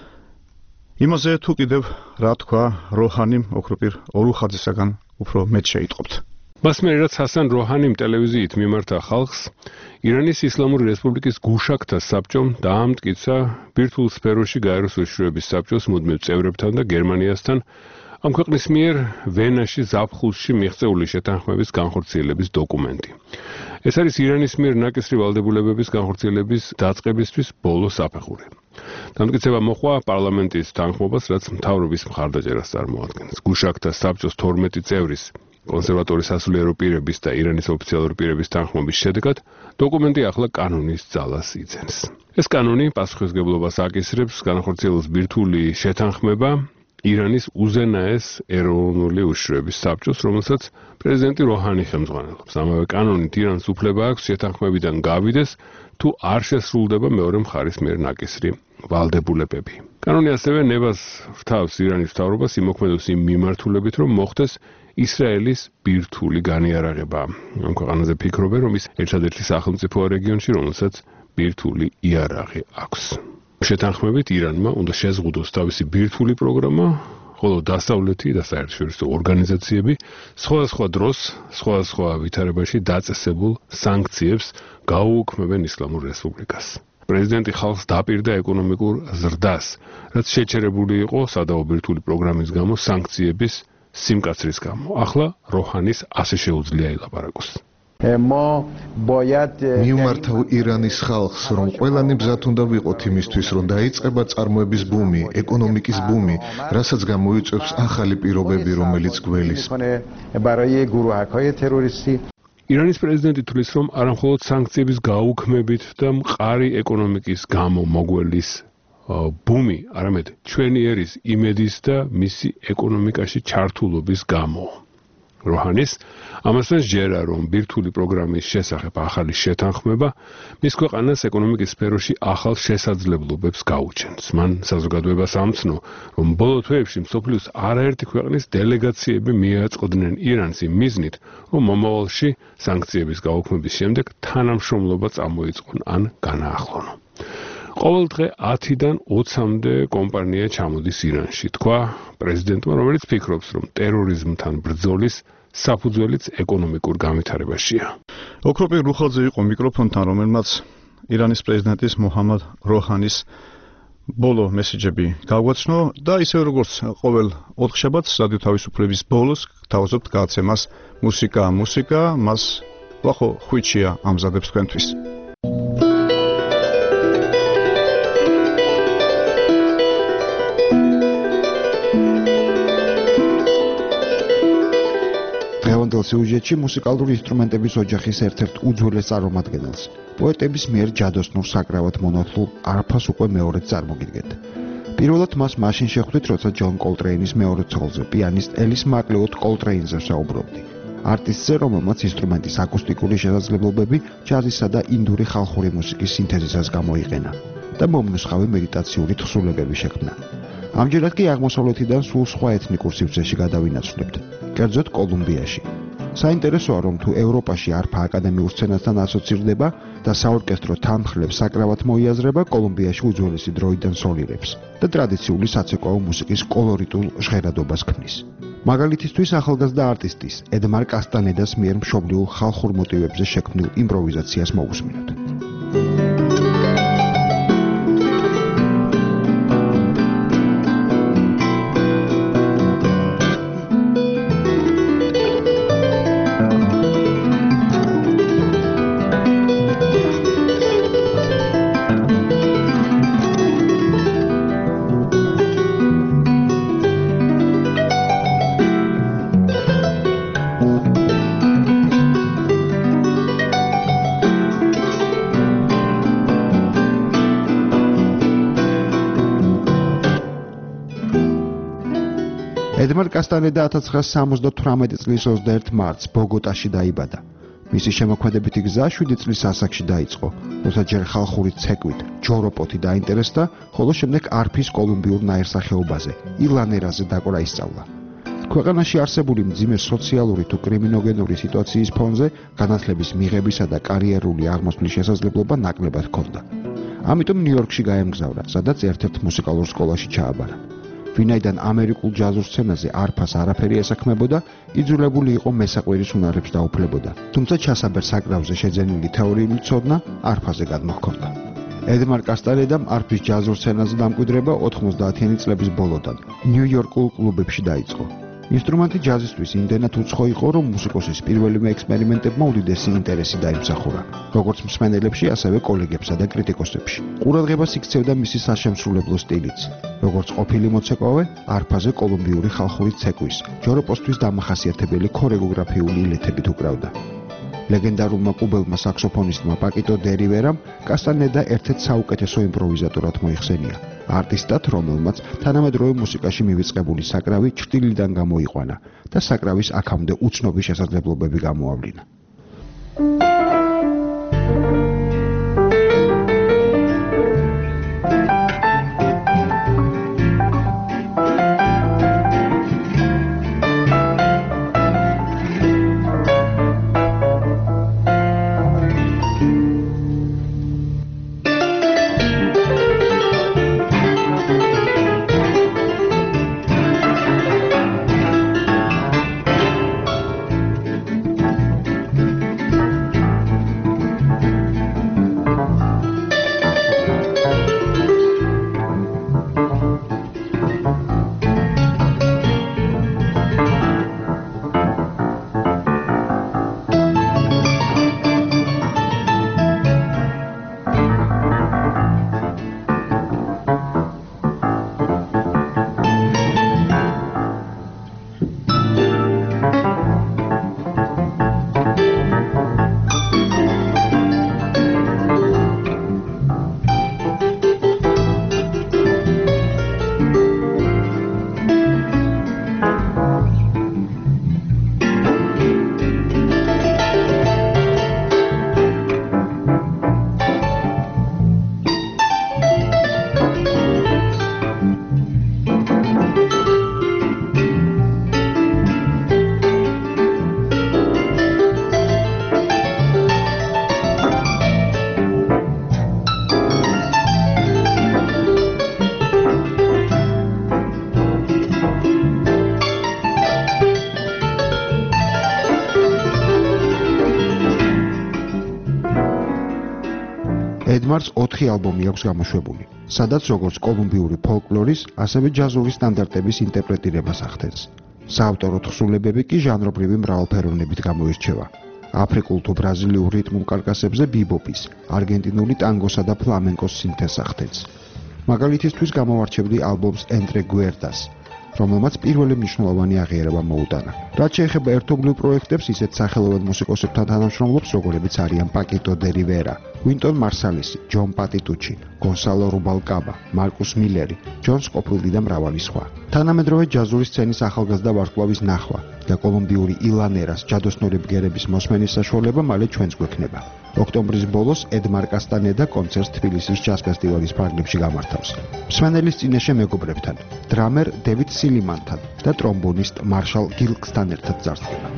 იმაზე თუ კიდევ რა თქვა როჰანიმ, ოქროპირ ორუხაძესაგან უფრო მეტ შეიტყობთ. მას მერე რაც ჰასან როჰანიმ ტელევიზიით მიმართა ხალხს, ირანის ისლამური რესპუბლიკის გუშაქთა საბჭომ დაამტკიცა ბირთვულ სფეროში გაეროს უშუალების საბჭოს მუდმივ წევრებთან და გერმანიასთან ამ ქვეყნის მიერ ვენაში ზაფხულში მიღწეული შეთანხმების განხორციელების დოკუმენტი. ეს არის ირანის მიერ ნაკისრი ვალდებულებების განხორციელების დაწყებისთვის ბოლო საფეხური. დამტკიცება მოჰყვა პარლამენტის თანხმობას, რაც მთავრობის მხარდაჭერას წარმოადგენს. გუშაქთა საბჭოს თორმეტი წევრის კონსერვატორის სასულიერო პირების და ირანის ოფიციალური პირების თანხმობის შედეგად დოკუმენტი ახლა კანონის ძალას იძენს. ეს კანონი პასუხისმგებლობას აკისრებს განხორციელოს ბირთვული შეთანხმება ირანის უზენაეს ეროვნული უშუალების საბჭოს, რომელსაც პრეზიდენტი როჰანი ხელმძღვანელობს. ამავე კანონით ირანს უფლება აქვს შეთანხმებიდან გავიდეს, თუ არ შესრულდება მეორე მხარის მიერ ნაკისრი ვალდებულებები. კანონი ასევე ნებას ვრთავს ირანის მთავრობას იმოქმედოს იმ მიმართულებით, რომ მოხდეს ისრაელის ბირთვული განიარაღება. ამ ქვეყანაზე ფიქრობენ, რომ ის ერთადერთი სახელმწიფოა რეგიონში, რომელსაც ბირთვული იარაღი აქვს. შეთანხმებით ირანმა უნდა შეზღუდოს თავისი ბირთვული პროგრამა, ხოლო დასავლეთი და საერთაშორისო ორგანიზაციები სხვადასხვა დროს, სხვადასხვა ვითარებაში დაწესებულ სანქციებს გაუუქმებენ ისლამურ რესპუბლიკას. პრეზიდენტი ხალხს დაპირდა ეკონომიკურ ზრდას, რაც შეჩერებული იყო სადავო ბირთვული პროგრამის გამო სანქციების სიმკაცრის გამო. ახლა როჰანის ასე შეუძლია ილაპარაკოს. მივმართავ ირანის ხალხს, რომ ყველანი მზად უნდა ვიყოთ იმისთვის, რომ დაიწყება წარმოების ბუმი, ეკონომიკის ბუმი, რასაც გამოიწვევს ახალი პირობები, რომელიც გველის. ირანის პრეზიდენტი თვლის, რომ არამხოლოდ სანქციების გაუქმებით და მყარი ეკონომიკის გამო მოგველის ბუმი, არამედ ჩვენი ერის იმედის და მისი ეკონომიკაში ჩართულობის გამო. როჰანის ამასთან სჯერა, რომ ბირთვული პროგრამის შესახებ ახალი შეთანხმება მის ქვეყანას ეკონომიკის სფეროში ახალ შესაძლებლობებს გაუჩენს. მან საზოგადოებას ამცნო, რომ ბოლო თვეებში მსოფლიოს არაერთი ქვეყნის დელეგაციები მიაწყდნენ ირანს იმ მიზნით, რომ მომავალში სანქციების გაუქმების შემდეგ თანამშრომლობა წამოიწყონ ან განაახლონ. ყოველ დღე ათიდან ოცამდე კომპანია ჩამოდის ირანში, თქვა პრეზიდენტმა, რომელიც ფიქრობს, რომ ტერორიზმთან ბრძოლის საფუძველიც ეკონომიკურ განვითარებაშია. ოქროპირ რუხაძე იყო მიკროფონთან, რომელმაც ირანის პრეზიდენტის მოჰამად როჰანის ბოლო მესეჯები გაგვაცნო და ისევ როგორც ყოველ ოთხშაბათს რადიო თავისუფლების ბოლოს თავაზობთ გააცემას მუსიკა, მუსიკა, მას ვახო ხვიჩია ამზადებს თქვენთვის. დღევანდელ სიუჟეტში მუსიკალური ინსტრუმენტების ოჯახის ერთ-ერთ უძველეს წარმომადგენელს, პოეტების მიერ ჯადოსნურ საკრავად მონათლულ არფას უკვე მეორედ წარმოგიდგენთ. პირველად მას მაშინ შეხვდით, როცა ჯონ კოლტრეინის მეორე ცოლზე, პიანისტ ელის მაკლეოდ კოლტრეინზე ვსაუბრობდი. არტისტზე, რომელმაც ინსტრუმენტის აკუსტიკური შესაძლებლობები ჯაზისა და ინდური ხალხური მუსიკის სინთეზისას გამოიყენა და მომნუსხავი მედიტაციური თხზულებები შექმნა. ამჯერად კი აღმოსავლეთიდან სულ სხვა ეთნიკურ სივრცეში გადავინაცვლებთ, კერძოდ კოლუმბიაში. საინტერესოა, რომ თუ ევროპაში არფა აკადემიურ სცენასთან ასოცირდება და საორკესტრო თანმხლებს საკრავად მოიაზრება, კოლუმბიაში უძველესი დროიდან სოლირებს და ტრადიციული საცეკვაო მუსიკის კოლორიტულ ჟღერადობას ქმნის. მაგალითისთვის ახალგაზრდა არტისტის ედმარ კასტანედას მიერ მშობლიურ ხალხურ მოტივებზე შექმნილ იმპროვიზაციას მოვუსმინოთ. ედმარ კასტანედა ათას ცხრაასი სამოცდათვრამეტი წლის ოცდაერთი მარტს ბოგოტაში დაიბადა. მისი შემოქმედებითი გზა შვიდი წლის ასაკში დაიწყო, როცა ჯერ ხალხური ცეკვით ჯოროპოტი დაინტერესდა, ხოლო შემდეგ არფის კოლუმბიურ ნაირსახეობაზე, ილანერაზე დაკვრა ისწავლა. ქვეყანაში არსებული მძიმე სოციალური თუ კრიმინოგენური სიტუაციის ფონზე განათლების მიღებისა და კარიერული აღმოსვლის შესაძლებლობა ნაკლებად ჰქონდა. ამიტომ ნიუ-იორკში გაემგზავრა, სადაც ერთ-ერთ მუსიკალურ სკოლაში ჩააბარა. ვინაიდან ამერიკულ ჯაზურ სცენაზე არფას არაფერი ესაქმებოდა, იძულებული იყო მესაყვირის უნარებს დაუფლებოდა. თუმცა ჩასაბერ საკრავზე შეძენილი თეორიული ცოდნა არფაზე გადმოჰქონდა. ედმარ კასტანედამ არფის ჯაზურ სცენაზე დამკვიდრება ოთხმოცდაათიანი წლების ბოლოდან ნიუ-იორკულ კლუბებში დაიწყო. ინსტრუმენტი ჯაზისთვის იმდენად უცხო იყო, რომ მუსიკოსის პირველივე ექსპერიმენტებმა უდიდესი ინტერესი დაიმსახურა, როგორც მსმენელებში, ასევე კოლეგებსა და კრიტიკოსებში. ყურადღებას იქცევდა მისი საშემსრულებლო სტილიც, როგორც ყოფილი მოცეკვავე, არფაზე კოლუმბიური ხალხური ცეკვის, ჯოროპოსთვის დამახასიათებელი ქორეოგრაფიული ილეთებით უკრავდა. ლეგენდარულმა კუბელმა საქსოფონისტმა პაკიტო დე რივერამ კასტანედა ერთ-ერთ საუკეთესო იმპროვიზატორად მოიხსენია. არტისტად, რომელმაც თანამედროვე მუსიკაში მივიწყებული საკრავი ჩრდილიდან გამოიყვანა და საკრავის აქამდე უცნობი შესაძლებლობები გამოავლინა. ედმარს ოთხი ალბომი აქვს გამოშვებული, სადაც როგორც კოლუმბიური ფოლკლორის, ასევე ჯაზური სტანდარტების ინტერპრეტირებას ახდენს. საავტორო თხზულებები კი ჟანრობრივი მრავალფეროვნებით გამოირჩევა. აფრიკულ თუ ბრაზილიურ რიტმულ კარკასებზე ბიბოპის, არგენტინული ტანგოსა და ფლამენკოს სინთეზს ახდენს. მაგალითისთვის გამოვარჩევდი ალბომს Entre Guerdas, რომელმაც პირველი მნიშვნელოვანი აღიარება მოუტანა. რაც შეეხება ერთობლივ პროექტებს, ისეთ სახელოვან მუსიკოსებთან თანამშრომლობს, როგორებიც არიან პაკიტო დე რივერა, ვინტონ მარსალისი, ჯონ პატიტუჩი, გონსალო რუბალკაბა, მარკუს მილერი, ჯონ სკოფილდი და მრავალი სხვა. თანამედროვე ჯაზური სცენის ახალგაზრდა ვარსკვლავის ნახვა და კოლუმბიური ილანერას ჯადოსნური ბგერების მოსმენის საშუალება მალე ჩვენს გვექნება. ოქტომბრის ბოლოს ედმარ კასტანედა კონცერტს თბილისის ჯაზ ფესტივალის ფარგლებში გამართავს. მსმენელის წინაშე მეგობრებთან, დრამერ დევიდ სილიმანთან და ტრომბონისტ მარშალ გილკსთან ერთად ძარცდება.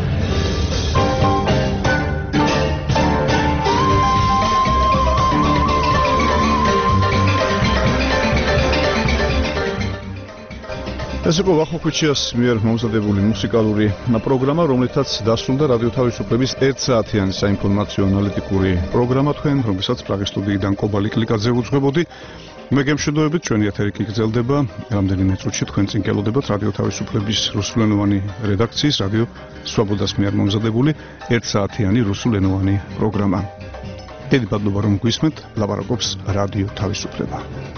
ეს იყო ვახო ქუჩიას მიერ მომზადებული მუსიკალური პროგრამა, რომლითაც დასრულდა რადიო თავისუფლების ერთ საათიანი საინფორმაციო ანალიტიკური პროგრამა თქვენ, რომელსაც პრაღის სტუდიიდან კობალი კლიკაძე უძღვებოდი. მე გემშვიდობებით, ჩვენი ეთერი კი გრძელდება. რამდენიმე წუთში თქვენ წინ გელოდებათ რადიო თავისუფლების რუსულენოვანი რედაქციის რადიო სვაბოდას მიერ მომზადებული ერთ საათიანი რუსულენოვანი პროგრამა. დიდი მადლობა რომ გვისმენთ, ლაპარაკობს რადიო თავისუფლება.